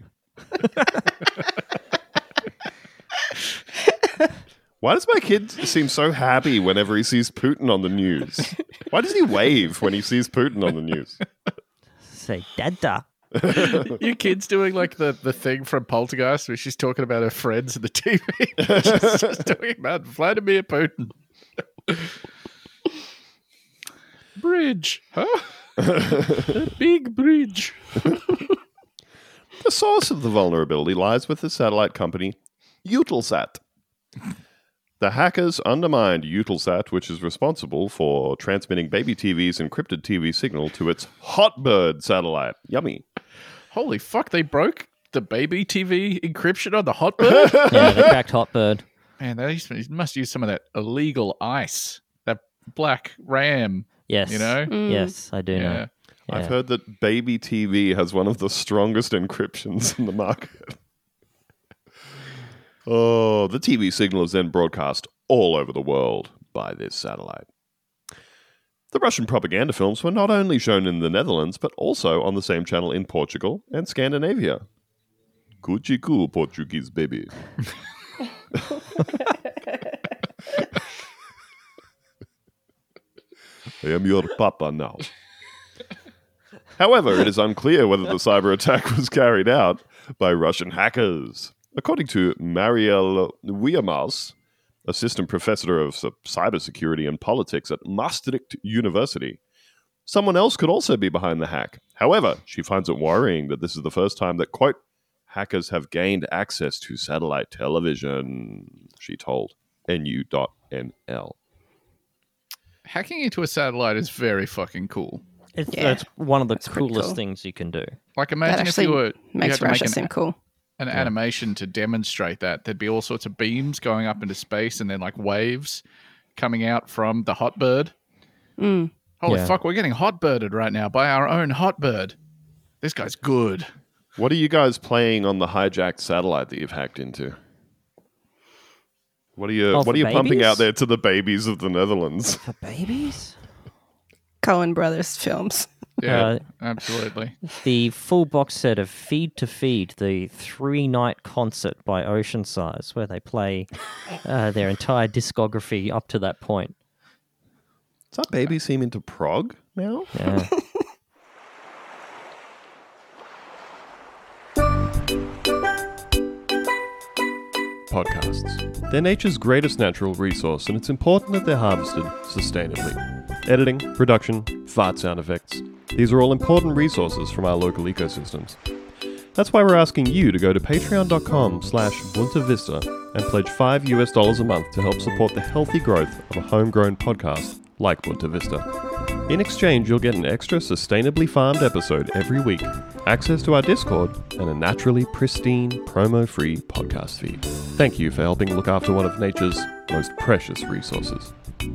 Why does my kid seem so happy whenever he sees Putin on the news? Why does he wave when he sees Putin on the news? Say dada. Your kid's doing like the, the thing from Poltergeist where she's talking about her friends in the T V. She's just talking about Vladimir Putin. Bridge, huh? A big bridge. The source of the vulnerability lies with the satellite company Eutelsat. The hackers undermined Eutelsat, which is responsible for transmitting baby T V's encrypted T V signal to its Hotbird satellite. Yummy. Holy fuck, they broke the baby T V encryption on the Hotbird? Yeah, they cracked Hotbird. Man, they used- must use some of that illegal ice, that black RAM, Yes. you know? Mm. Yes, I do know. Yeah. Yeah. I've heard that baby T V has one of the strongest encryptions in the market. Oh, the T V signal is then broadcast all over the world by this satellite. The Russian propaganda films were not only shown in the Netherlands, but also on the same channel in Portugal and Scandinavia. Coochie coo, Portuguese baby. I am your papa now. However, it is unclear whether the cyber attack was carried out by Russian hackers. According to Marielle Wiemers, assistant professor of cybersecurity and politics at Maastricht University, someone else could also be behind the hack. However, she finds it worrying that this is the first time that, quote, hackers have gained access to satellite television, she told N U dot N L. Hacking into a satellite is very fucking cool. It's, Yeah. it's one of the That's pretty coolest cool. things you can do. Like, That imagine if actually you were you makes had to make Russia an, seem cool. an animation to demonstrate that. There'd be all sorts of beams going up into space and then like waves coming out from the Hotbird. Mm. Holy Yeah. fuck, we're getting hotbirded right now by our own Hotbird. This guy's good. What are you guys playing on the hijacked satellite that you've hacked into? What are you Oh, What for are you pumping babies? out there to the babies of the Netherlands? For babies? Coen Brothers films. Yeah, Uh, absolutely. The full box set of Feed to Feed, the three night concert by Ocean Size, where they play uh, their entire discography up to that point. Does that baby seem into prog now? Yeah. Podcasts. They're nature's greatest natural resource, and it's important that they're harvested sustainably. Editing, production, fart sound effects. These are all important resources from our local ecosystems. That's why we're asking you to go to patreon.com slash buntavista and pledge five US dollars a month to help support the healthy growth of a homegrown podcast like Bunta Vista. In exchange, you'll get an extra sustainably farmed episode every week, access to our Discord, and a naturally pristine, promo-free podcast feed. Thank you for helping look after one of nature's most precious resources.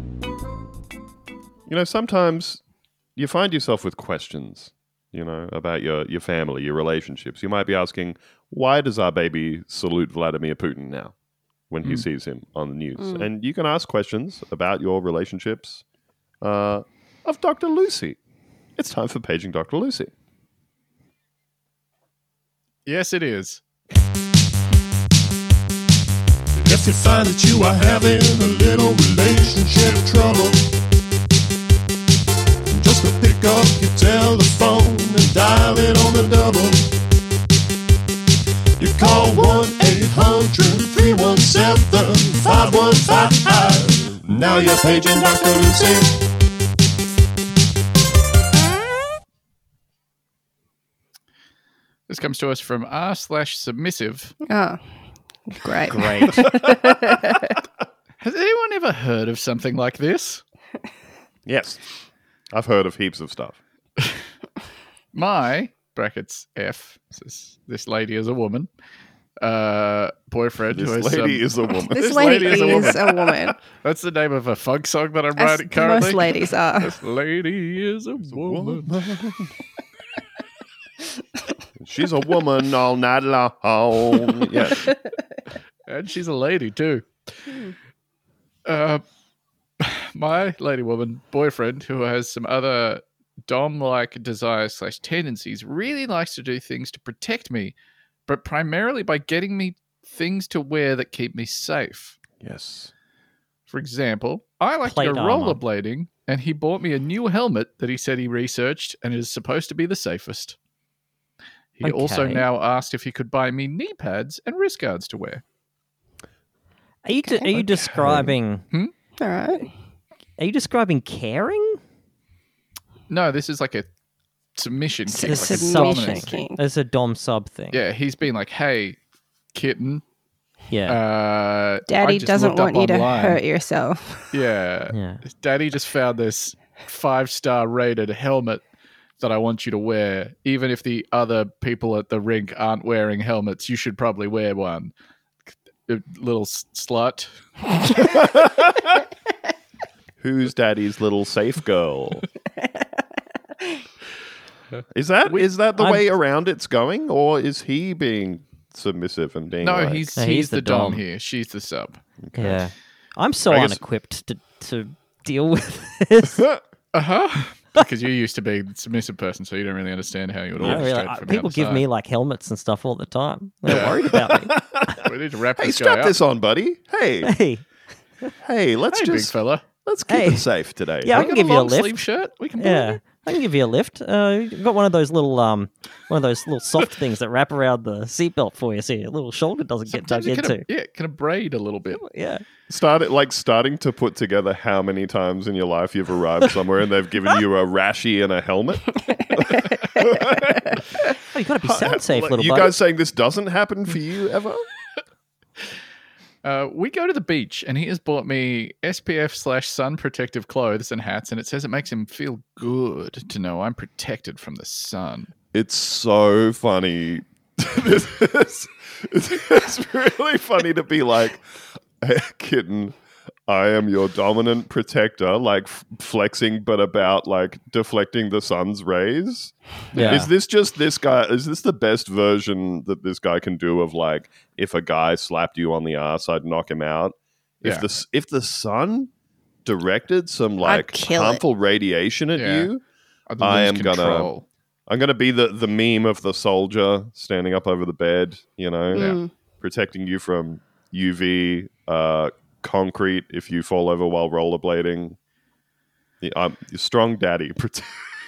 You know, sometimes you find yourself with questions, you know, about your, your family, your relationships. You might be asking, why does our baby salute Vladimir Putin now when he sees him on the news? And you can ask questions about your relationships uh, of Doctor Lucy. It's time for paging Doctor Lucy. Yes, it is. If you find that you are having a little relationship trouble, just to pick up your telephone and dial it on the double. You call one eight hundred three one seven five one five five. Now you're paging Doctor Lucy. This comes to us from r slash submissive. Oh, great. Great. Has anyone ever heard of something like this? Yes. I've heard of heaps of stuff. My, brackets F, this, this lady is a woman, uh, boyfriend This who has lady some- is a woman. This, This lady, lady is is a a woman. woman. That's the name of a funk song that I'm As writing currently. most ladies are. This lady is a woman. She's a woman all night long. Yeah. And she's a lady too. Uh, my lady woman boyfriend, who has some other dom-like desires slash tendencies, really likes to do things to protect me, but primarily by getting me things to wear that keep me safe. Yes. For example, I like Plate to go armor. rollerblading, and he bought me a new helmet that he said he researched and is supposed to be the safest. He also Okay. now asked if he could buy me knee pads and wrist guards to wear. Are you, de- are you describing... All right. Are you describing caring? No, this is like a submission S- kick, like a submission dominance kick. thing. There's a dom sub thing. Yeah, he's been like, "Hey, kitten, Yeah. Uh, I Daddy just doesn't looked up want you to online. hurt yourself. Yeah. Yeah. Daddy just found this five star rated helmet that I want you to wear. Even if the other people at the rink aren't wearing helmets, you should probably wear one. A little s- slut. Who's Daddy's little safe girl? Is that is that the I'm- way around it's going, or is he being submissive and being No, like, he's, No, he's he's the, the dom. dom. here. She's the sub. Yeah. I'm so I guess- unequipped to, to deal with this. Uh huh. Because you used to be the submissive person, so you don't really understand how you would I don't orchestrate really- I- from the people other give side. me like helmets and stuff all the time. They're Yeah. worried about me. We need to wrap "Hey, this guy strap up. this on, buddy. Hey, Hey, hey, let's Hey, big just fella. let's keep Hey. it safe today." Yeah, I We can got give a you a long lift. sleeve shirt. We can. yeah, I can give you a lift. Uh, you've got one of those little um, one of those little soft things that wrap around the seatbelt for you, so your little shoulder doesn't get dug Sometimes it into. can, yeah, can braid a little bit. Yeah, Started like starting to put together how many times in your life you've arrived somewhere and they've given you a rashie and a helmet. oh, you got to be sound safe, Like, little you buddy. guys saying this doesn't happen for you ever? Uh, we go to the beach, and he has bought me S P F slash sun protective clothes and hats, and it says it makes him feel good to know I'm protected from the sun. It's so funny. This is- it's, it's really funny to be like, hey, kitten, I am your dominant protector, like f- flexing, but about like deflecting the sun's rays. Yeah. Is this just this guy? Is this the best version that this guy can do of like, if a guy slapped you on the ass, I'd knock him out? If Yeah. the s- if the sun directed some like kill it. harmful radiation at Yeah. you, I'd I lose am gonna- control. I'm gonna be the the meme of the soldier standing up over the bed, you know, Mm. protecting you from U V, uh, concrete if you fall over while rollerblading. Yeah, I'm strong daddy. Prote-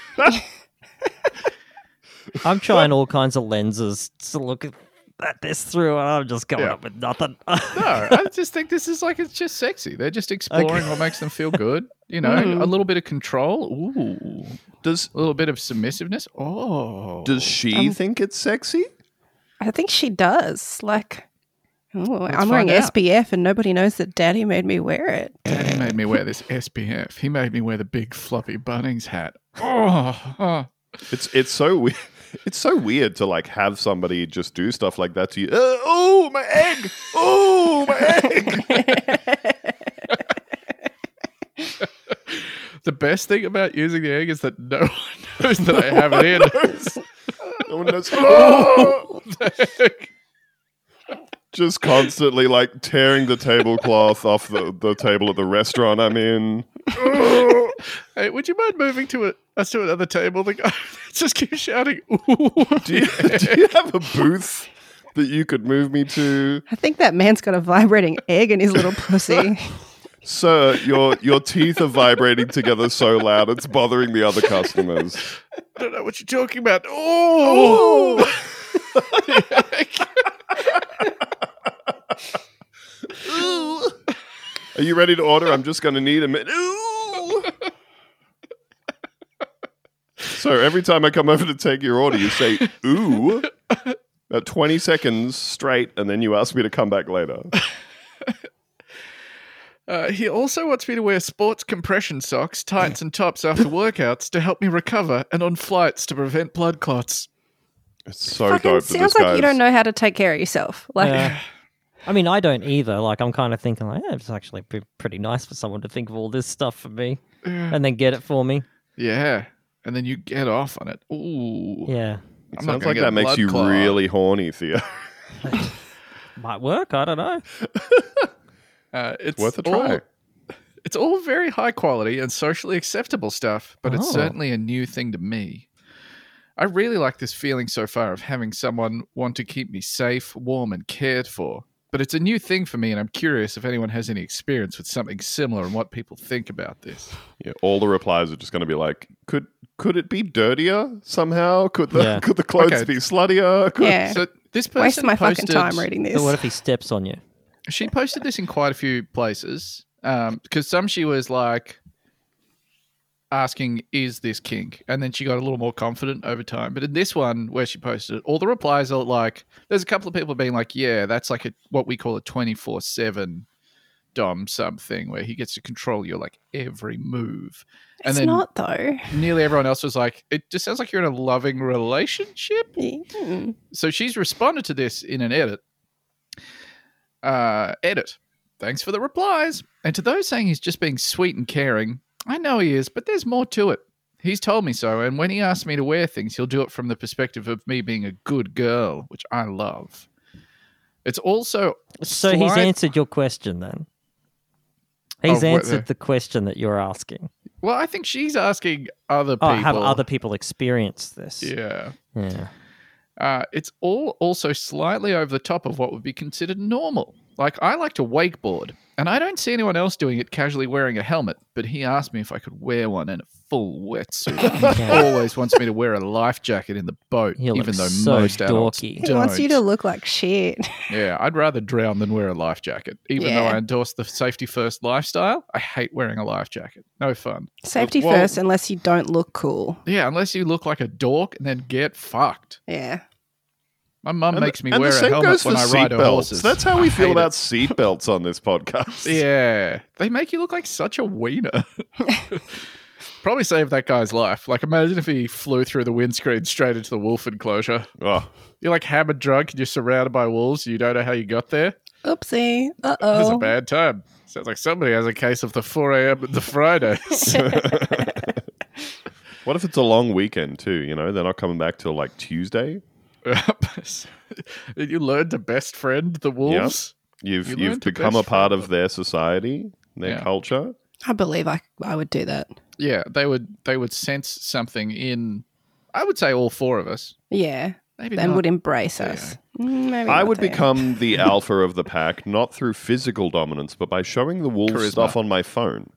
I'm trying all kinds of lenses to look at at this through, and I'm just coming Yeah. up with nothing. No, I just think this is like it's just sexy. They're just exploring what makes them feel good. You know, Mm. a little bit of control. Ooh, does a little bit of submissiveness. Oh, does she Um, think it's sexy? I think she does. Like, oh, I'm find wearing out. S P F and nobody knows that Daddy made me wear it. Daddy made me wear this S P F. He made me wear the big floppy Bunnings hat. Oh, oh. It's it's so weird. It's so weird to like have somebody just do stuff like that to you. Uh, oh, my egg! Oh, my egg! The best thing about using the egg is that no one knows that I have it in. No one knows. Oh! Just constantly like tearing the tablecloth off the, the table at the restaurant I'm in. Hey, would you mind moving to a, us to another table? The guy just keeps shouting. Ooh, Do you, do you have a booth that you could move me to? I think that man's got a vibrating egg in his little pussy. Sir, your your teeth are vibrating together so loud it's bothering the other customers. I don't know what you're talking about. Oh, Are you ready to order? I'm just going to need a minute. Ooh. So every time I come over to take your order, you say "ooh" at twenty seconds straight, and then you ask me to come back later. Uh, he also wants me to wear sports compression socks, tights, and tops after workouts to help me recover and on flights to prevent blood clots. It's so Fucking dope. That sounds this like you guy's- don't know how to take care of yourself. Like, Yeah. I mean, I don't either. Like, I'm kind of thinking, like, yeah, it's actually pre- pretty nice for someone to think of all this stuff for me and then get it for me. Yeah, and then you get off on it. Ooh, Yeah, I'm not Sounds gonna like get a that makes blood you clot. really horny, Theo. might work. I don't know. Uh, it's Worth a all- try. It's all very high quality and socially acceptable stuff, but it's Oh. certainly a new thing to me. I really like this feeling so far of having someone want to keep me safe, warm, and cared for. But it's a new thing for me, and I'm curious if anyone has any experience with something similar and what people think about this. Yeah, all the replies are just going to be like, "Could could it be dirtier somehow? Could the Yeah. could the clothes Okay. be sluttier? Could, yeah. So this person Waste my posted, fucking time reading this. So what if he steps on you? She posted this in quite a few places um, because some she was like, asking, is this kink? And then she got a little more confident over time. But in this one where she posted it, all the replies are like, there's a couple of people being like, yeah, that's like a what we call a twenty-four seven dom something where he gets to control your like every move. And It's then not though. nearly everyone else was like, it just sounds like you're in a loving relationship. Mm. So she's responded to this in an edit. Uh, edit. Thanks for the replies. And to those saying he's just being sweet and caring, I know he is, but there's more to it. He's told me so, and when he asks me to wear things, he'll do it from the perspective of me being a good girl, which I love. It's also So he's slight- answered your question then. He's Oh, what answered the- the question that you're asking. Well, I think she's asking other people. Oh, have other people experienced this? Yeah. Yeah. Uh, it's all also slightly over the top of what would be considered normal. Like, I like to wakeboard, and I don't see anyone else doing it casually wearing a helmet, but he asked me if I could wear one in a full wetsuit. He Yeah. always wants me to wear a life jacket in the boat, He looks even though so most adults dorky. He don't. wants you to look like shit. Yeah, I'd rather drown than wear a life jacket. Even though Yeah. I endorse the safety first lifestyle, I hate wearing a life jacket. No fun. Safety Well- first, unless you don't look cool. Yeah, unless you look like a dork and then get fucked. Yeah. My mum And makes me the, and wear the a same helmet goes when for I ride seat her belts. horses. That's how I we feel hate about it. seat belts on this podcast. Yeah, they make you look like such a wiener. Probably saved that guy's life. Like, imagine if he flew through the windscreen straight into the wolf enclosure. Oh, You're like hammered drunk and you're surrounded by wolves. You don't know how you got there. Oopsie. Uh That's a oh. bad time. Sounds like somebody has a case of the four a.m. at the Fridays. what if it's a long weekend too? You know, they're not coming back till like Tuesday. You learn to best friend the wolves. You've You you learn have to become a best part friend of their society, their Yeah. culture. I believe I, I would do that. Yeah, they would they would sense something in, I would say all four of us. Yeah. Maybe Then not. would embrace us. Mm, Maybe I not would there. become the alpha of the pack, not through physical dominance, but by showing the wolves Charisma. stuff on my phone.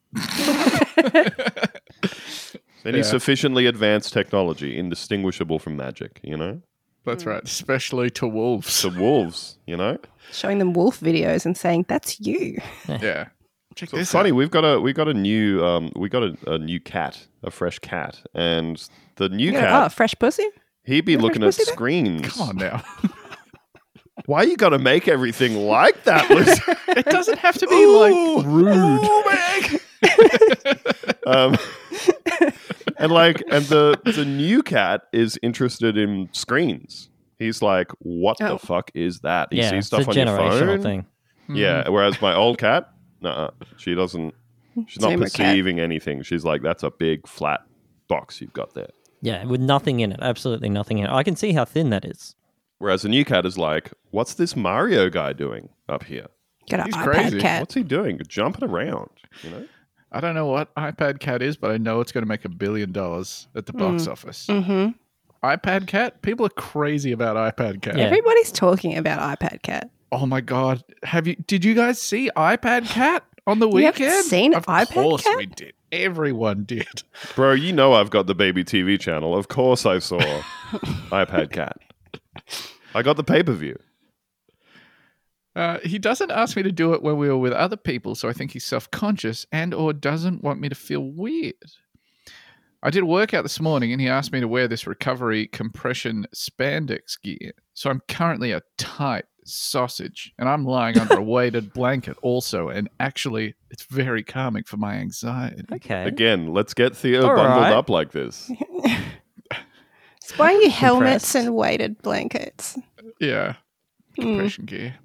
Any Yeah. sufficiently advanced technology, indistinguishable from magic, you know? That's right, especially to wolves. The wolves, you know? showing them wolf videos and saying, that's you. Yeah. Check So this it's funny. out. We've got a we got a new um we got a, a new cat, a fresh cat, and the new You go, cat oh, fresh pussy? he'd be a fresh looking at pussy there? screens. Come on now. Why you got to make everything like that, Lucy? It doesn't have to be like rude. um, and like, and the the new cat is interested in screens. He's like, "What Oh. the fuck is that?" He Yeah, sees it's stuff a on your generational phone. thing. Yeah. Whereas my old cat, nah, she doesn't. She's not Zoomer cat. perceiving anything. She's like, "That's a big flat box you've got there." Yeah, with nothing in it. Absolutely nothing in it. I can see how thin that is. Whereas the new cat is like, "What's this Mario guy doing up here? Got an He's iPad crazy. cat. What's he doing? Jumping around?" You know. I don't know what iPad Cat is, but I know it's going to make a billion dollars at the box office. Mm-hmm. iPad Cat? People are crazy about iPad Cat. Yeah. Everybody's talking about iPad cat. Oh my god! Have you? Did you guys see iPad Cat on the You haven't weekend? seen of iPad course Cat? we did. Everyone did. Bro, you know I've got the baby T V channel. Of course I saw iPad Cat. I got the pay-per-view. Uh, he doesn't ask me to do it when we were with other people, so I think he's self-conscious and or doesn't want me to feel weird. I did a workout this morning and he asked me to wear this recovery compression spandex gear. So I'm currently a tight sausage and I'm lying under a weighted blanket also, and actually it's very calming for my anxiety. Okay. Again, let's get Theo All bundled right. up like this. It's buying you helmets Compressed. and weighted blankets. Yeah. Hmm. Compression gear.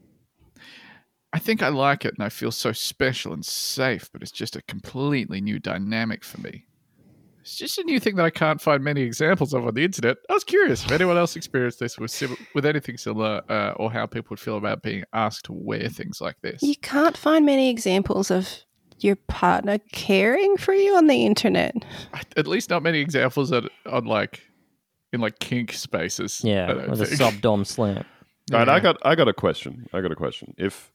I think I like it and I feel so special and safe, but it's just a completely new dynamic for me. It's just a new thing that I can't find many examples of on the internet. I was curious if anyone else experienced this with sim- with anything similar, uh, or how people would feel about being asked to wear things like this. You can't find many examples of your partner caring for you on the internet. At least not many examples on, on like in like kink spaces. I Yeah, don't with a think. sub dom slam. All right, I Yeah. got I got a question. I got a question. If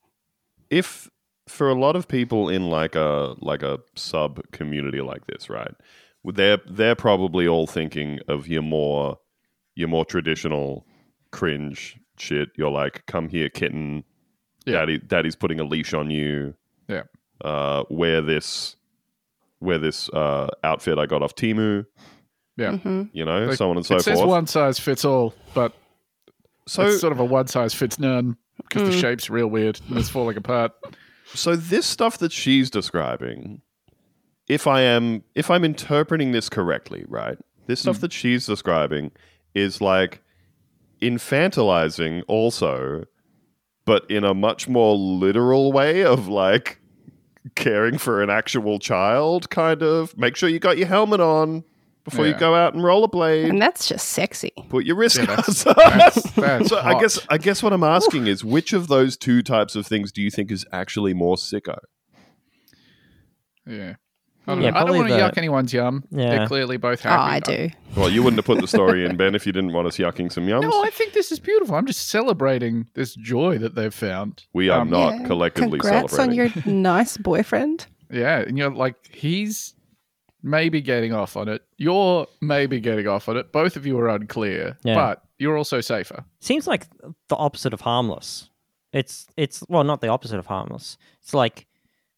if for a lot of people in like a like a sub community like this, right? They're they're probably all thinking of your more your more traditional cringe shit. You're like, come here, kitten. Yeah. Daddy daddy's putting a leash on you. Yeah. Uh, wear this wear this uh, outfit I got off Temu, Yeah. Mm-hmm. you know, Like, so on and so it says forth. one size fits all, but so, it's sort of a one size fits none because the Mm. shape's real weird and it's falling apart. so this stuff that she's describing, if I am, if I'm interpreting this correctly, right? This stuff that she's describing is like infantilizing, also, but in a much more literal way of like caring for an actual child, kind of. Make sure you got your helmet on before you Yeah. go out and rollerblade. And that's just sexy. Put your wrist Yeah, guards that's, on. that's, that's So I hot. guess I guess what I'm asking is, which of those two types of things do you think is actually more sicko? Yeah. I don't, Yeah, know. I don't probably want to the- yuck anyone's yum. Yeah. They're clearly both Oh, happy. I do. Well, you wouldn't have put the story in, Ben, if you didn't want us yucking some yums. No, I think this is beautiful. I'm just celebrating this joy that they've found. We are Um, not Yeah. collectively Congrats celebrating. on your nice boyfriend. Yeah, and you're like, he's maybe getting off on it. You're maybe getting off on it. Both of you are unclear, Yeah. but you're also safer. Seems like the opposite of harmless. It's it's well, not the opposite of harmless. It's like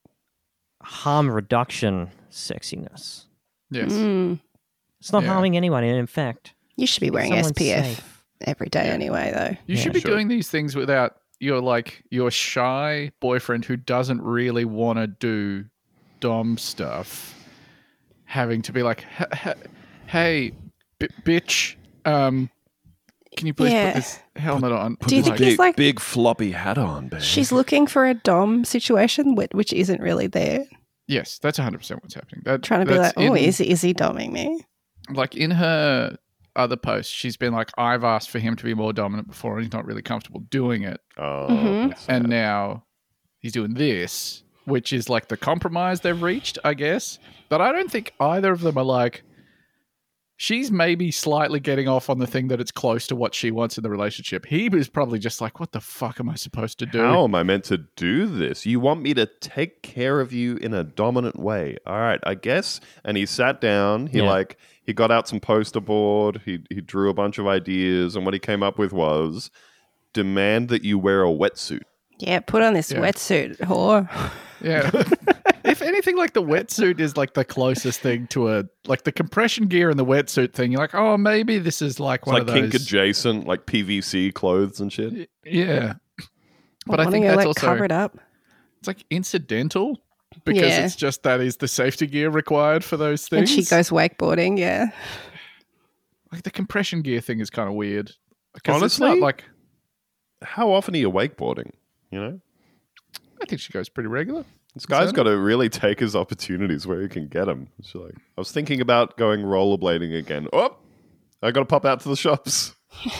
harm reduction sexiness. Yes. Mm. It's not Yeah. harming anyone, and in fact, You should be wearing someone's S P F safe. every day Yeah. anyway, though. You Yeah, should be sure. doing these things without your like your shy boyfriend who doesn't really want to do dom stuff having to be like, "H- h- "Hey, b- bitch, um, can you please Yeah. put this helmet on?" Do you think Like, he's like- big floppy hat on, Ben? She's looking for a dom situation, whi- which isn't really there. yes, that's one hundred percent what's happening. That, Trying to be that's like, oh, in- is, is he doming me? like in her other posts, she's been like, I've asked for him to be more dominant before, and he's not really comfortable doing it. Oh, Mhm. that's And sad. now he's doing this, which is like the compromise they've reached, I guess. But I don't think either of them are like, she's maybe slightly getting off on the thing that it's close to what she wants in the relationship. He was probably just like, what the fuck am I supposed to do? How am I meant to do this? You want me to take care of you in a dominant way. All right, I guess. And he sat down. He Yeah. like he got out some poster board. He he drew a bunch of ideas, and what he came up with was demand that you wear a wetsuit. Yeah, put on this Yeah. wetsuit, whore. Yeah. If anything, like the wetsuit is like the closest thing to a like the compression gear and the wetsuit thing. You're like, oh, maybe this is like It's one like of kink those. adjacent, like P V C clothes and shit. Yeah, but I Wanting think to, that's like, also cover it up. it's like incidental because Yeah. it's just that is the safety gear required for those And things. she goes wakeboarding, yeah. like the compression gear thing is kind of weird because it's Honestly? not like How often are you wakeboarding? You know, I think she goes pretty regular. this guy's that got to really take his opportunities where he can get them. It's like I was thinking about going rollerblading again. Oh, I got to pop out to the shops.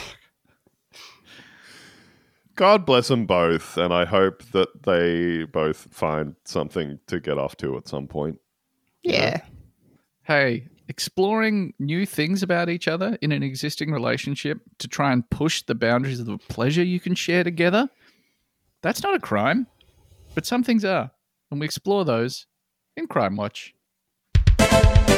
God bless them both, and I hope that they both find something to get off to at some point. Yeah. Hey, exploring new things about each other in an existing relationship to try and push the boundaries of the pleasure you can share together, that's not a crime. But some things are. And we explore those in Crime Watch. Put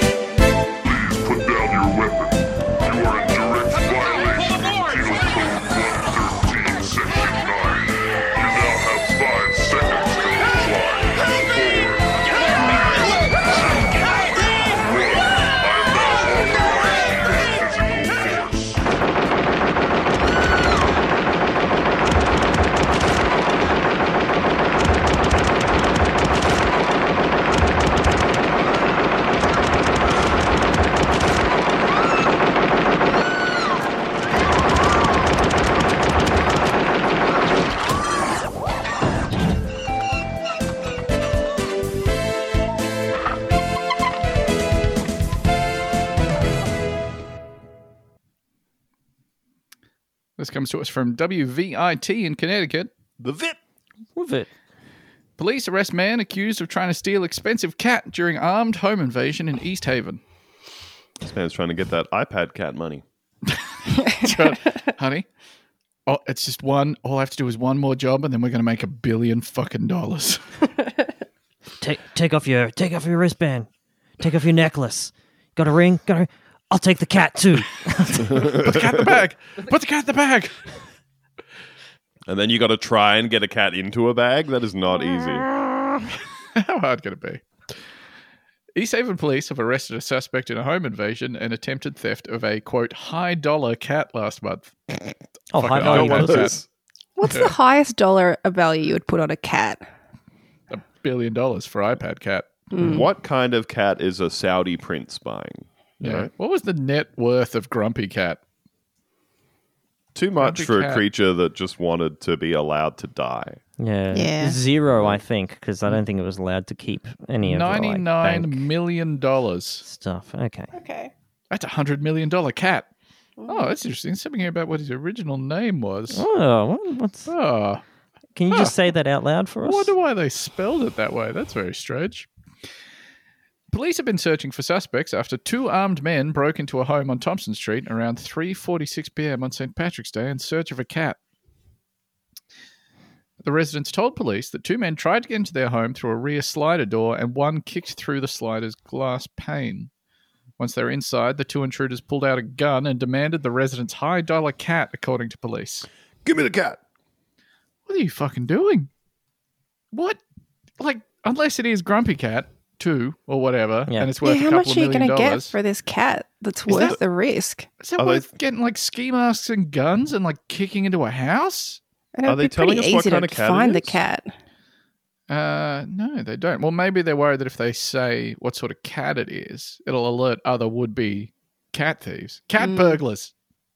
down your weapon. You are in direct violation of Penal Code one thirteen, Section nine. You now have five seconds to comply. Four, three, two, one. I am now authorizing physical force. This comes to us from W V I T in Connecticut. The V I P. Move it. Police arrest man accused of trying to steal expensive cat during armed home invasion in East Haven. This man's trying to get that iPad cat money. Honey, oh, it's just one. All I have to do is one more job, and then we're going to make a billion fucking dollars. Take take off your take off your wristband. Take off your necklace. Got a ring? Got a I'll take the cat too. Put the cat in the bag. Put the cat in the bag. And then you got to try and get a cat into a bag. That is not easy. How hard can it be? East Haven police have arrested a suspect in a home invasion and attempted theft of a, quote, high-dollar cat last month. Oh, Fucking high I value want One of that. those- What's Yeah. the highest dollar value you would put on a cat? A billion dollars for iPad cat. Mm. What kind of cat is a Saudi prince buying? You Yeah. know? What was the net worth of Grumpy Cat? Too much Grumpy for cat. a creature that just wanted to be allowed to die. Yeah. Yeah. Zero, I think, because I don't think it was allowed to keep any of the like, Ninety-nine bank million dollars. stuff. Okay. Okay. That's a hundred million dollar cat. Oh, that's interesting. Something here about what his original name was. Oh, what, what's? Oh, Can you just say that out loud for I us? wonder why they spelled it that way. That's very strange. Police have been searching for suspects after two armed men broke into a home on Thompson Street around three forty-six p.m. on Saint Patrick's Day in search of a cat. The residents told police that two men tried to get into their home through a rear slider door and one kicked through the slider's glass pane. Once they were inside, the two intruders pulled out a gun and demanded the residents' high-dollar cat, according to police. Give me the cat. What are you fucking doing? What? Like, unless it is Grumpy Cat two or whatever, Yeah. and it's Yeah, worth how a couple much of are you million going to get dollars. for this cat that's Is worth that- the risk? Is that Are they- worth getting like ski masks and guns and like kicking into a house? And it Are would they be telling pretty us what easy kind to of cat it find the is? cat. Uh, no, they don't. Well, maybe they're worried that if they say what sort of cat it is, it'll alert other would-be cat thieves, cat Mm. burglars.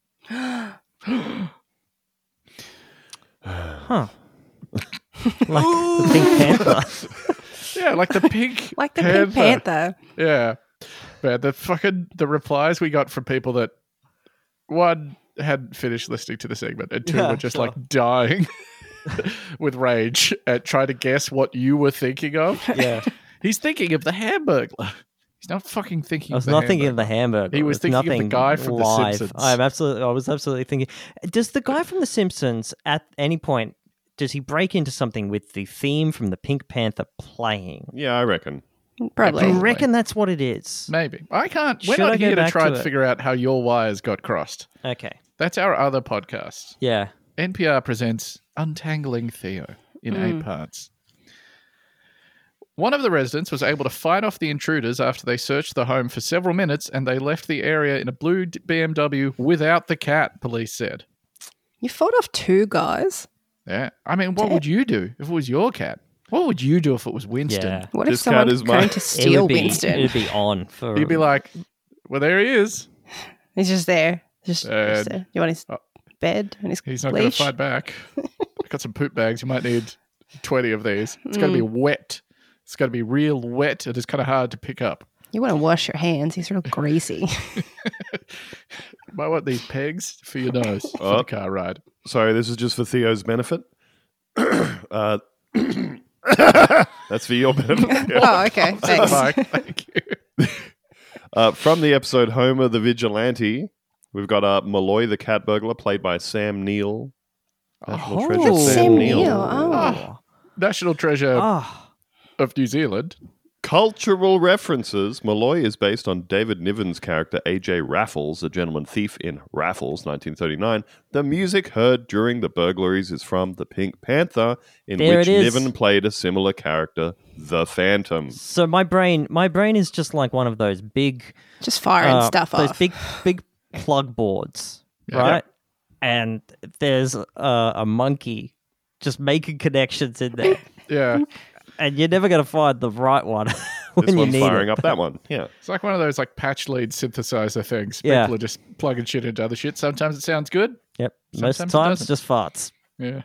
Huh. Like the Pink Panther. Yeah, like the pink, Like the panther. Pink Panther. Yeah, but the fucking the replies we got from people that one hadn't finished listening to the segment and two Yeah, were just sure. like dying with rage at trying to guess what you were thinking of. Yeah. He's thinking of the Hamburglar. He's not fucking thinking. I was of the not thinking of the Hamburglar. hamburger. He was It's thinking of the nothing guy from The live. Simpsons. I'm absolutely. I was absolutely thinking. Does the guy from The Simpsons at any point does he break into something with the theme from the Pink Panther playing? Yeah, I reckon. Probably. I Probably. reckon that's what it is. Maybe I can't. We're Should I not go here to back try to and it? figure out how your wires got crossed. Okay. That's our other podcast. Yeah. N P R presents Untangling Theo in Mm. eight parts. One of the residents was able to fight off the intruders after they searched the home for several minutes and they left the area in a blue d- B M W without the cat, police said. You fought off two guys. Yeah. I mean, what would you do if it was your cat? What would you do if it was Winston? Yeah. What This if cat someone is going mine. to It steal would be. Winston? It'd be on for. You'd be like, well, there he is. He's just there. Just, Uh, just there. You want his oh. bed and his He's not going leash? to fight back. I've got some poop bags. You might need twenty of these. It's got to be Mm. wet. It's got to be real wet. It is kind of hard to pick up. You want to wash your hands. He's real greasy. You might want these pegs for your nose for Oh. the car ride. Sorry, this is just for Theo's benefit. uh, that's for your benefit. Yeah. Oh, okay. Thanks. Mike, thank you. Uh, from the episode Homer the Vigilante, we've got uh, Malloy the Cat Burglar, played by Sam Neill. National Oh. Treasure That's Sam, Sam Neill. Neill. Oh. Ah, National treasure Ah. of New Zealand. Cultural references. Malloy is based on David Niven's character A J Raffles, a gentleman thief in Raffles, nineteen thirty-nine. The music heard during the burglaries is from The Pink Panther, in There which it is. Niven played a similar character, the Phantom. So my brain, my brain is just like one of those big, Just firing uh, stuff those off. big, big plug boards, Yeah. right? And there's uh, a monkey just making connections in there, Yeah. and you're never going to find the right one when This you one's need firing it. up that one. Yeah. It's like one of those like patch lead synthesizer things. Yeah. People are just plugging shit into other shit. Sometimes it sounds good. Yep. Most Sometimes of it the times, doesn't. just farts. Yeah.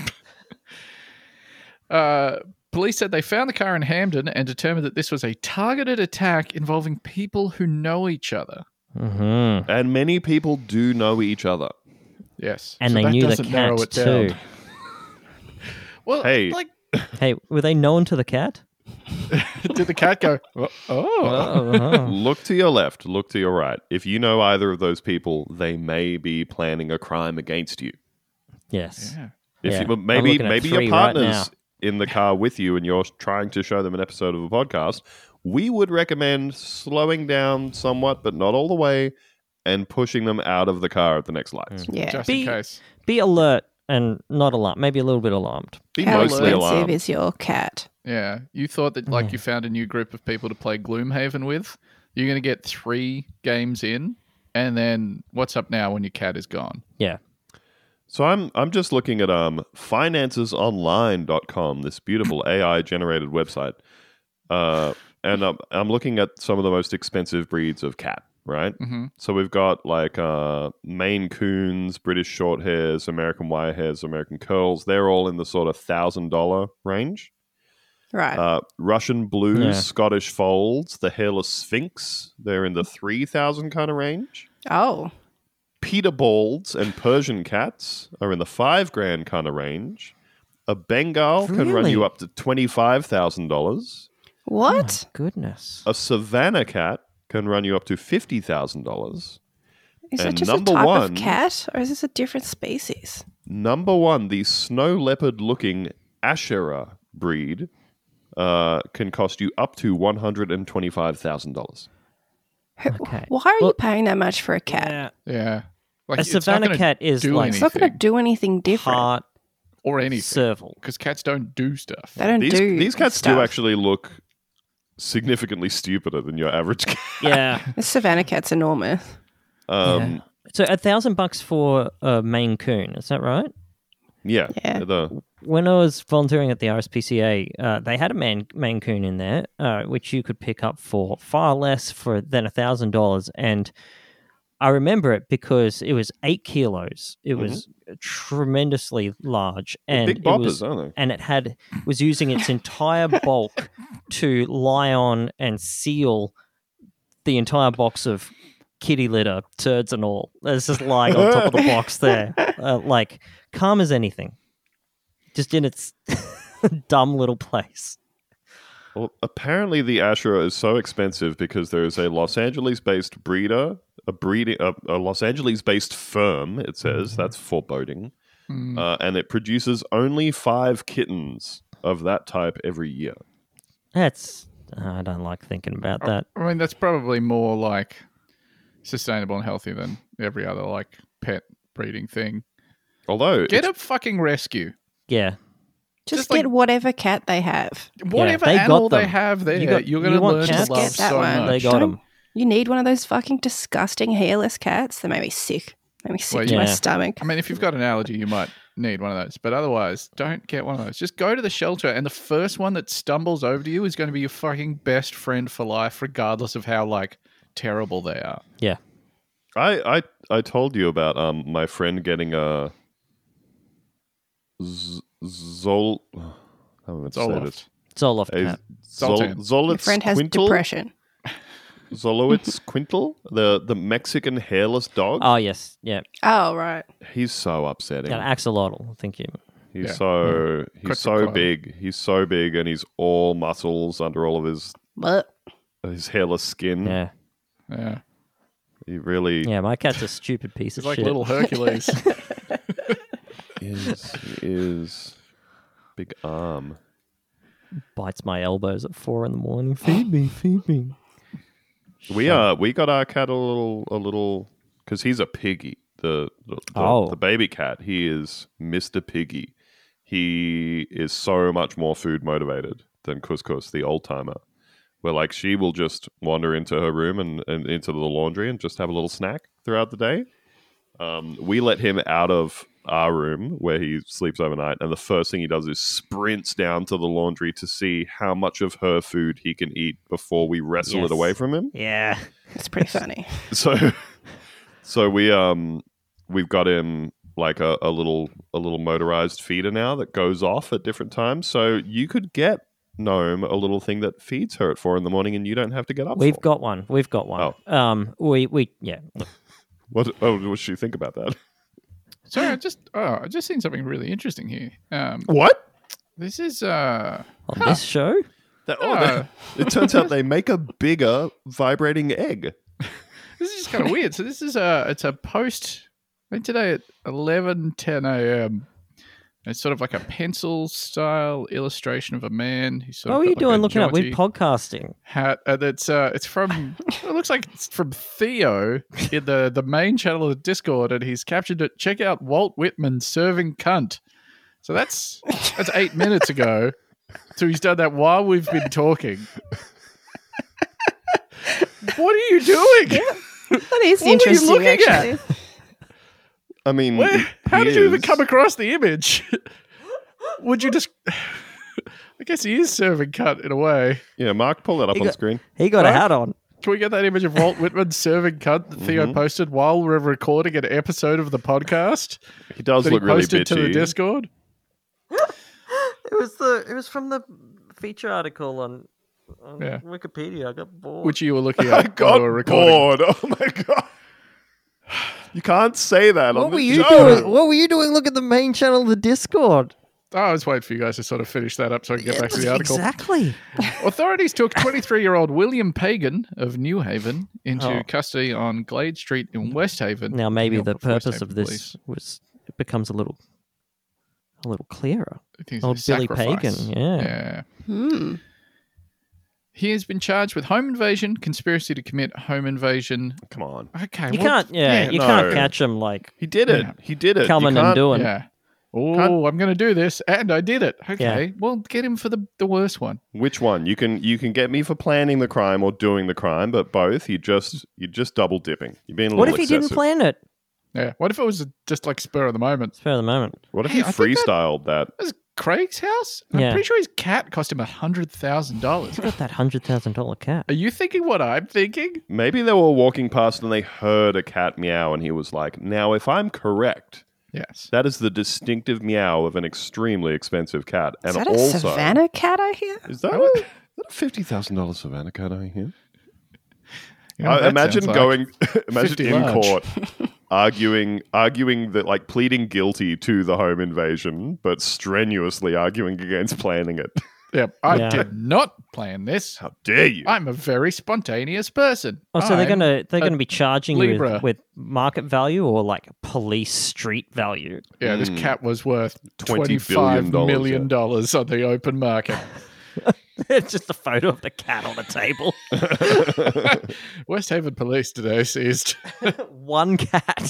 uh, police said they found the car in Hamden and determined that this was a targeted attack involving people who know each other. Mm-hmm. And many people do know each other. Yes. And So they that knew the doesn't narrow cat it down. too. Well, Hey. like, Hey, were they known to the cat? did the cat go, oh, oh. Oh, Look to your left, look to your right. If you know either of those people, they may be planning a crime against you. yes. Yeah. If Yeah, you, but I'm maybe looking at maybe three your right partner's now. in the car with you and you're trying to show them an episode of a podcast, we would recommend slowing down somewhat, but not all the way, and pushing them out of the car at the next lights. yeah. Just Be- in case. Be alert and not alarmed. Maybe a little bit alarmed. Be How mostly expensive alarmed. is your cat? Yeah. You thought that like Yeah. you found a new group of people to play Gloomhaven with. You're going to get three games in, and then what's up now when your cat is gone? Yeah. So I'm I'm just looking at um finances online dot com, this beautiful A I generated website. Uh and I'm, I'm looking at some of the most expensive breeds of cat, right? Mm-hmm. So we've got like uh Maine Coons, British Shorthairs, American Wirehairs, American Curls. They're all in the sort of one thousand dollars range. Right. Uh, Russian Blues, Yeah. Scottish Folds, the Hairless Sphinx. They're in the three thousand kind of range. oh. Peterbalds and Persian cats are in the five grand kind of range. A Bengal can run you Really? up to twenty-five thousand dollars. What? Oh, goodness. A Savannah cat can run you up to fifty thousand dollars. Is that and just number a type one- of cat, or is this a different species? Number one, the snow leopard looking Asherah breed uh, can cost you up to one hundred twenty-five thousand dollars. Who- Okay. Why are you Well- paying that much for a cat? Yeah. Yeah. Like, A it's not Savannah gonna cat is do like It's not going to anything. do anything different. Heart or anything. serval. Because cats don't do stuff. They don't These, do these cats stuff. do actually look significantly stupider than your average cat. Yeah. The Savannah cat's enormous. Um, Yeah. So a thousand bucks for a Maine Coon, is that right? yeah. Yeah. The, When I was volunteering at the R S P C A, uh, they had a man, Maine Coon in there, uh, which you could pick up for far less for than a thousand dollars. And I remember it because it was eight kilos. It was tremendously large, and big it boppers, was, aren't they? and it had was using its entire bulk to lie on and seal the entire box of kitty litter, turds and all. It's just lying on top of the box there, uh, like calm as anything, just in its dumb little place. Well, apparently the Asherah is so expensive because there is a Los Angeles-based breeder, a breeding, a, a Los Angeles-based firm. It says that's foreboding, Mm. uh, and it produces only five kittens of that type every year. That's I don't like thinking about that. I mean, that's probably more like sustainable and healthy than every other like pet breeding thing. Although Get it's- a fucking rescue. Yeah, Just, Just like- get whatever cat they have. Whatever they got animal they them. have there, You got- you're you going to want learn to cats? love Get that so one. much. they got Don't- them. You need one of those fucking disgusting hairless cats. They make me sick. Make me sick Well, to my yeah. stomach. I mean, if you've got an allergy, you might need one of those. But otherwise, don't get one of those. Just go to the shelter, and the first one that stumbles over to you is going to be your fucking best friend for life, regardless of how like terrible they are. Yeah, I, I I told you about um my friend getting a Z- Zol. How am I meant to say Zoloft. this? Zoloft A cat. Zol, Zoltan. Your Zolitz friend has Quintal? depression. Zolowitz Quintal, the the Mexican hairless dog. Oh yes, yeah. Oh, right. He's so upsetting. Got axolotl. I think you. He's Yeah. so he's so Quetzalcoatl. big. He's so big, and he's all muscles under all of his But his hairless skin. Yeah, Yeah, He really yeah. My cat's a stupid piece it's of like shit. little Hercules. is. He is big arm. Bites my elbows at four in the morning. Feed me, feed me. We uh we got our cat a little a little because he's a piggy. The the, the, Oh. the baby cat. He is Mister Piggy. He is so much more food motivated than Couscous, the old timer. Where like she will just wander into her room and, and into the laundry and just have a little snack throughout the day. Um, we let him out of our room where he sleeps overnight, and the first thing he does is sprints down to the laundry to see how much of her food he can eat before we wrestle Yes. it away from him. Yeah. it's pretty funny. So, so we um we've got him like a, a little a little motorized feeder now that goes off at different times. So you could get Gnome a little thing that feeds her at four in the morning, and you don't have to get up. We've for. got one. We've got one. Um, we we yeah. What? Oh, what should you think about that? Sorry, I just oh, I just seen something really interesting here. Um, What? this is uh, On this show, That, oh, Uh. they- it turns out they make a bigger vibrating egg. this is kind of weird. So this is a it's a post made today at eleven ten a.m. It's sort of like a pencil style illustration of a man. He's sort what of were you got like doing a looking up? We're jaunty podcasting. hat. And it's uh, it's from it looks like it's from Theo in the the main channel of Discord, and he's captured it. Check out Walt Whitman serving cunt. So that's that's eight minutes ago. So he's done that while we've been talking. What are you doing? That is What were you interesting, looking at? actually. I mean, Where, he how did you even is. come across the image? Would you just... I guess he is serving cunt in a way. Yeah, Mark, pull that up He on got- screen. He got a Right? hat on. Can we get that image of Walt Whitman serving cunt that Theo Mhm. posted while we're recording an episode of the podcast? He does That he look really posted to the bitchy. Discord? It was the. It was from the feature article on, on Yeah. Wikipedia. I got bored. Which you were looking I at got while we were recording. bored. Oh my god! You can't say that. what on were the you show. doing? What were you doing? Look at the main channel of the Discord. Oh, I was waiting for you guys to sort of finish that up so I can get back to the article. Exactly. Authorities took twenty-three-year-old William Pagan of New Haven into Oh. custody on Glade Street in West Haven. Now maybe with the help of West purpose Haven of this police. was it becomes a little, a little clearer. I think it's Old a Billy sacrifice. Pagan, yeah. Yeah. Hmm. He has been charged with home invasion, conspiracy to commit home invasion. Come on. Okay, You what- can't. Yeah, you no. can't catch him like He did it. Yeah. He did it. You coming and can't- doing. Yeah. Oh, Can't- I'm going to do this, and I did it. Okay, well, get him for the, the worst one. Which one? You can you can get me for planning the crime or doing the crime, but both you just you're just double dipping. You're being a What little if he didn't excessive. plan it? Yeah. What if it was just like spur of the moment? Spare the moment. What if Hey, he I think that- freestyled that? That was Craig's house? I'm Yeah. pretty sure his cat cost him one hundred thousand dollars. Got that hundred thousand dollar cat. Are you thinking what I'm thinking? Maybe they were walking past and they heard a cat meow, and he was like, "Now, if I'm correct, Yes. that is the distinctive meow of an extremely expensive cat." And Is that a also, savannah cat I hear? is that a, is that a fifty thousand dollars savannah cat I hear? You know what I that imagine sounds like? going, imagine fifty in large. court, arguing, arguing that, like, pleading guilty to the home invasion, but strenuously arguing against planning it. Yep. I Yeah. did not plan this. How dare you? I'm a very spontaneous person. Oh, so they're I'm gonna they're a gonna be charging you Libra. with, with market value or like police street value. Yeah, this Mm. cat was worth twenty twenty-five billion million dollars. dollars on the open market. It's just a photo of the cat on a table. West Haven Police today seized One cat.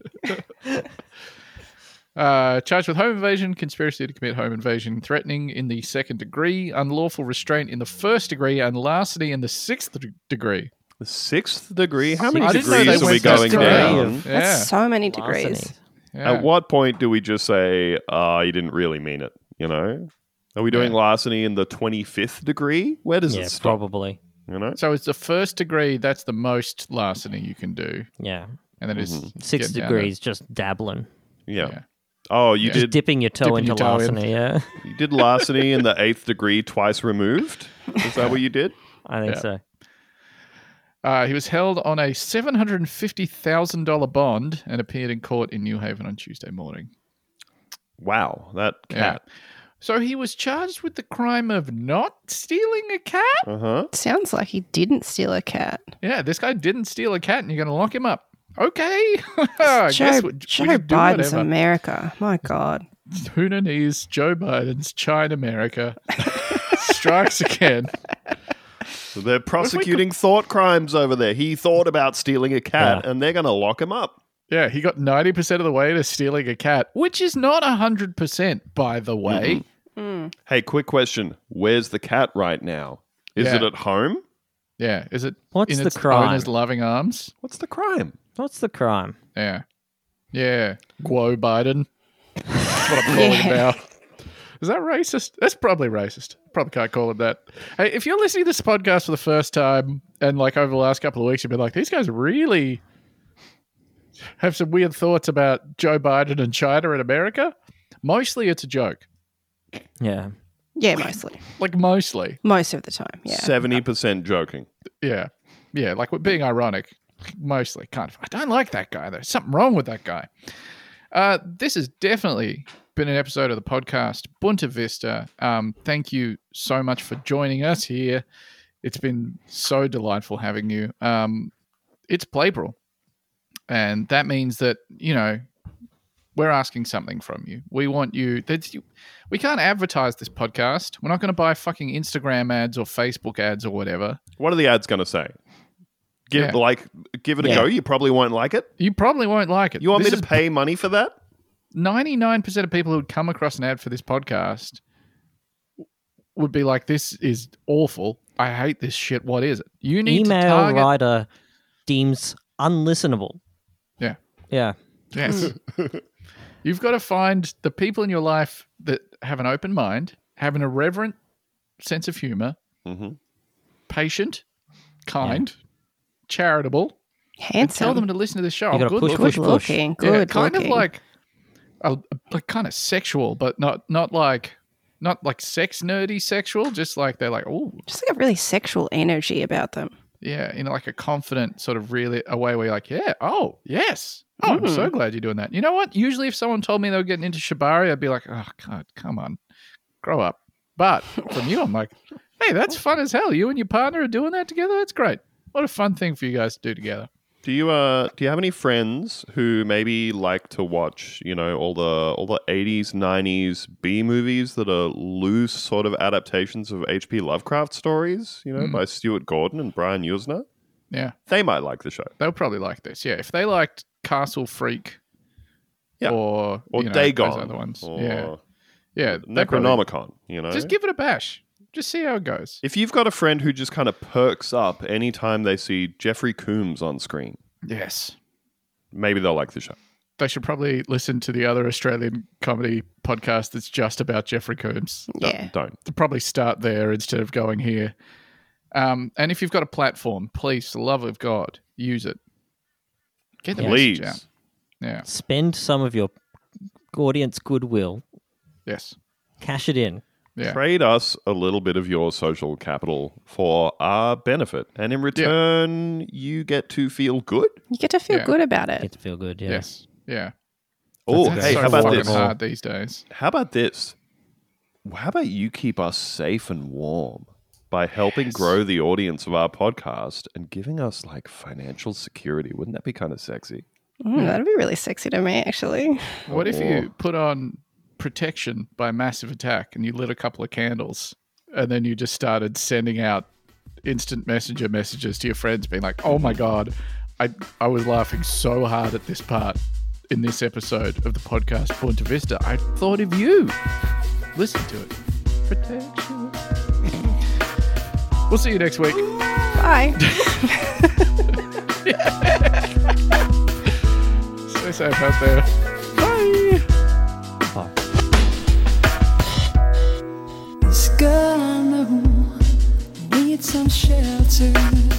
uh, charged with home invasion, conspiracy to commit home invasion, threatening in the second degree, unlawful restraint in the first degree, and larceny in the sixth de- degree. The sixth degree? How many I didn't know degrees they are we went that going degree. down? Yeah. That's so many Larceny. degrees. Yeah. At what point do we just say, "Ah, you didn't really mean it"? You know, are we doing Yeah. larceny in the twenty-fifth degree? Where does Yeah, it stop? probably. You know, So it's the first degree, that's the most larceny you can do. Yeah. And then it's Mhm. Six getting down to- degrees, just dabbling. yeah. yeah. Oh, you Just did dipping your toe Dipping into your toe in. larceny, yeah. you did larceny in the eighth degree twice removed. Is that what you did? I think Yeah. so. Uh, he was held on a seven hundred fifty thousand dollars bond and appeared in court in New Haven on Tuesday morning. Wow, that cat. So he was charged with the crime of not stealing a cat? Uh huh. Sounds like he didn't steal a cat. Yeah, this guy didn't steal a cat and you're going to lock him up. Okay. I Joe, guess we, we Joe can do Biden's whatever. America. My God. Hunanese Joe Biden's China America strikes again. So they're prosecuting thought crimes over there. He thought about stealing a cat, Yeah. and they're going to lock him up. Yeah, he got ninety percent of the way to stealing a cat, which is not one hundred percent, by the way. Mm. Hey, quick question: where's the cat right now? Is Yeah. it at home? Yeah, is it What's in the its crime? owner's loving arms? What's the crime? What's the crime? Yeah. Yeah. Guo Biden. That's what I'm calling him Yeah. now. Is that racist? That's probably racist. Probably can't call him that. Hey, if you're listening to this podcast for the first time and like over the last couple of weeks, you've been like, these guys really have some weird thoughts about Joe Biden and China and America. Mostly it's a joke. Yeah. Yeah, mostly. Like mostly. Most of the time. Yeah. Seventy percent joking. Yeah. Yeah. Like we're being ironic. Mostly. Kind of. I don't like that guy. There's something wrong with that guy. Uh, this has definitely been an episode of the podcast Bunta Vista. Um, thank you so much for joining us here. It's been so delightful having you. Um, it's Playbril. And that means that, you know, we're asking something from you. We want you, that's, you we can't advertise this podcast. We're not going to buy fucking Instagram ads or Facebook ads or whatever. What are the ads going to say? Give Yeah. like, give it a Yeah. go. You probably won't like it. You probably won't like it. You want This me to is pay money for that? ninety-nine percent of people who would come across an ad for this podcast would be like, this is awful. I hate this shit. What is it? You need Email to target. writer deems unlistenable. Yeah. Yeah. Yes. You've got to find the people in your life that have an open mind, have an irreverent sense of humor, Mm-hmm. patient, kind, charitable, and Handsome. tell them to listen to this show. You gotta Good push, looking. push, good push. looking. Yeah, Good kind looking. of like, a, like kind of sexual, but not not like not like sex nerdy sexual. Just like they're like, oh Just like a really sexual energy about them. yeah, in like a confident sort of really a way where you're like, yeah, oh yes, oh I'm so glad you're doing that. You know what? Usually, if someone told me they were getting into shibari, I'd be like, oh god, come on, grow up. But from you, I'm like, hey, that's fun as hell. You and your partner are doing that together. That's great. What a fun thing for you guys to do together. Do you uh do you have any friends who maybe like to watch, you know, all the all the eighties, nineties B movies that are loose sort of adaptations of H P Lovecraft stories, you know, by Stuart Gordon and Brian Usner? Yeah, They might like the show. they'll probably like this. Yeah, if they liked Castle Freak, Yeah. or Or you know, Dagon. those other ones, Or yeah, yeah, they probably- Necronomicon, you know? Just give it a bash. Just see how it goes. If you've got a friend who just kind of perks up anytime they see Jeffrey Combs on screen, Yes. maybe they'll like the show. They should probably listen to the other Australian comedy podcast that's just about Jeffrey Combs. Yeah. Don't. To probably start there instead of going here. Um, and if you've got a platform, please, for the love of God, use it. Get the Please. message out. Yeah. Spend some of your audience goodwill. Yes. Cash it in. Yeah. Trade us a little bit of your social capital for our benefit. And in return, you get to feel good. You get to feel Yeah. good about it. Get to feel good. Yeah. Yes. Yeah. Oh, That's hey, so how about fucking this? hard these days. How about this? How about you keep us safe and warm by helping Yes. grow the audience of our podcast and giving us like financial security? Wouldn't that be kind of sexy? Mm, that'd be really sexy to me, actually. What if Oh. you put on Protection by Massive Attack and you lit a couple of candles and then you just started sending out instant messenger messages to your friends being like, oh my God, I, I was laughing so hard at this part in this episode of the podcast Punta Vista. I thought of you. Listen to it. Protection. We'll see you next week. Bye. Stay safe out there. Bye. Bye. This girl I know needs some shelter.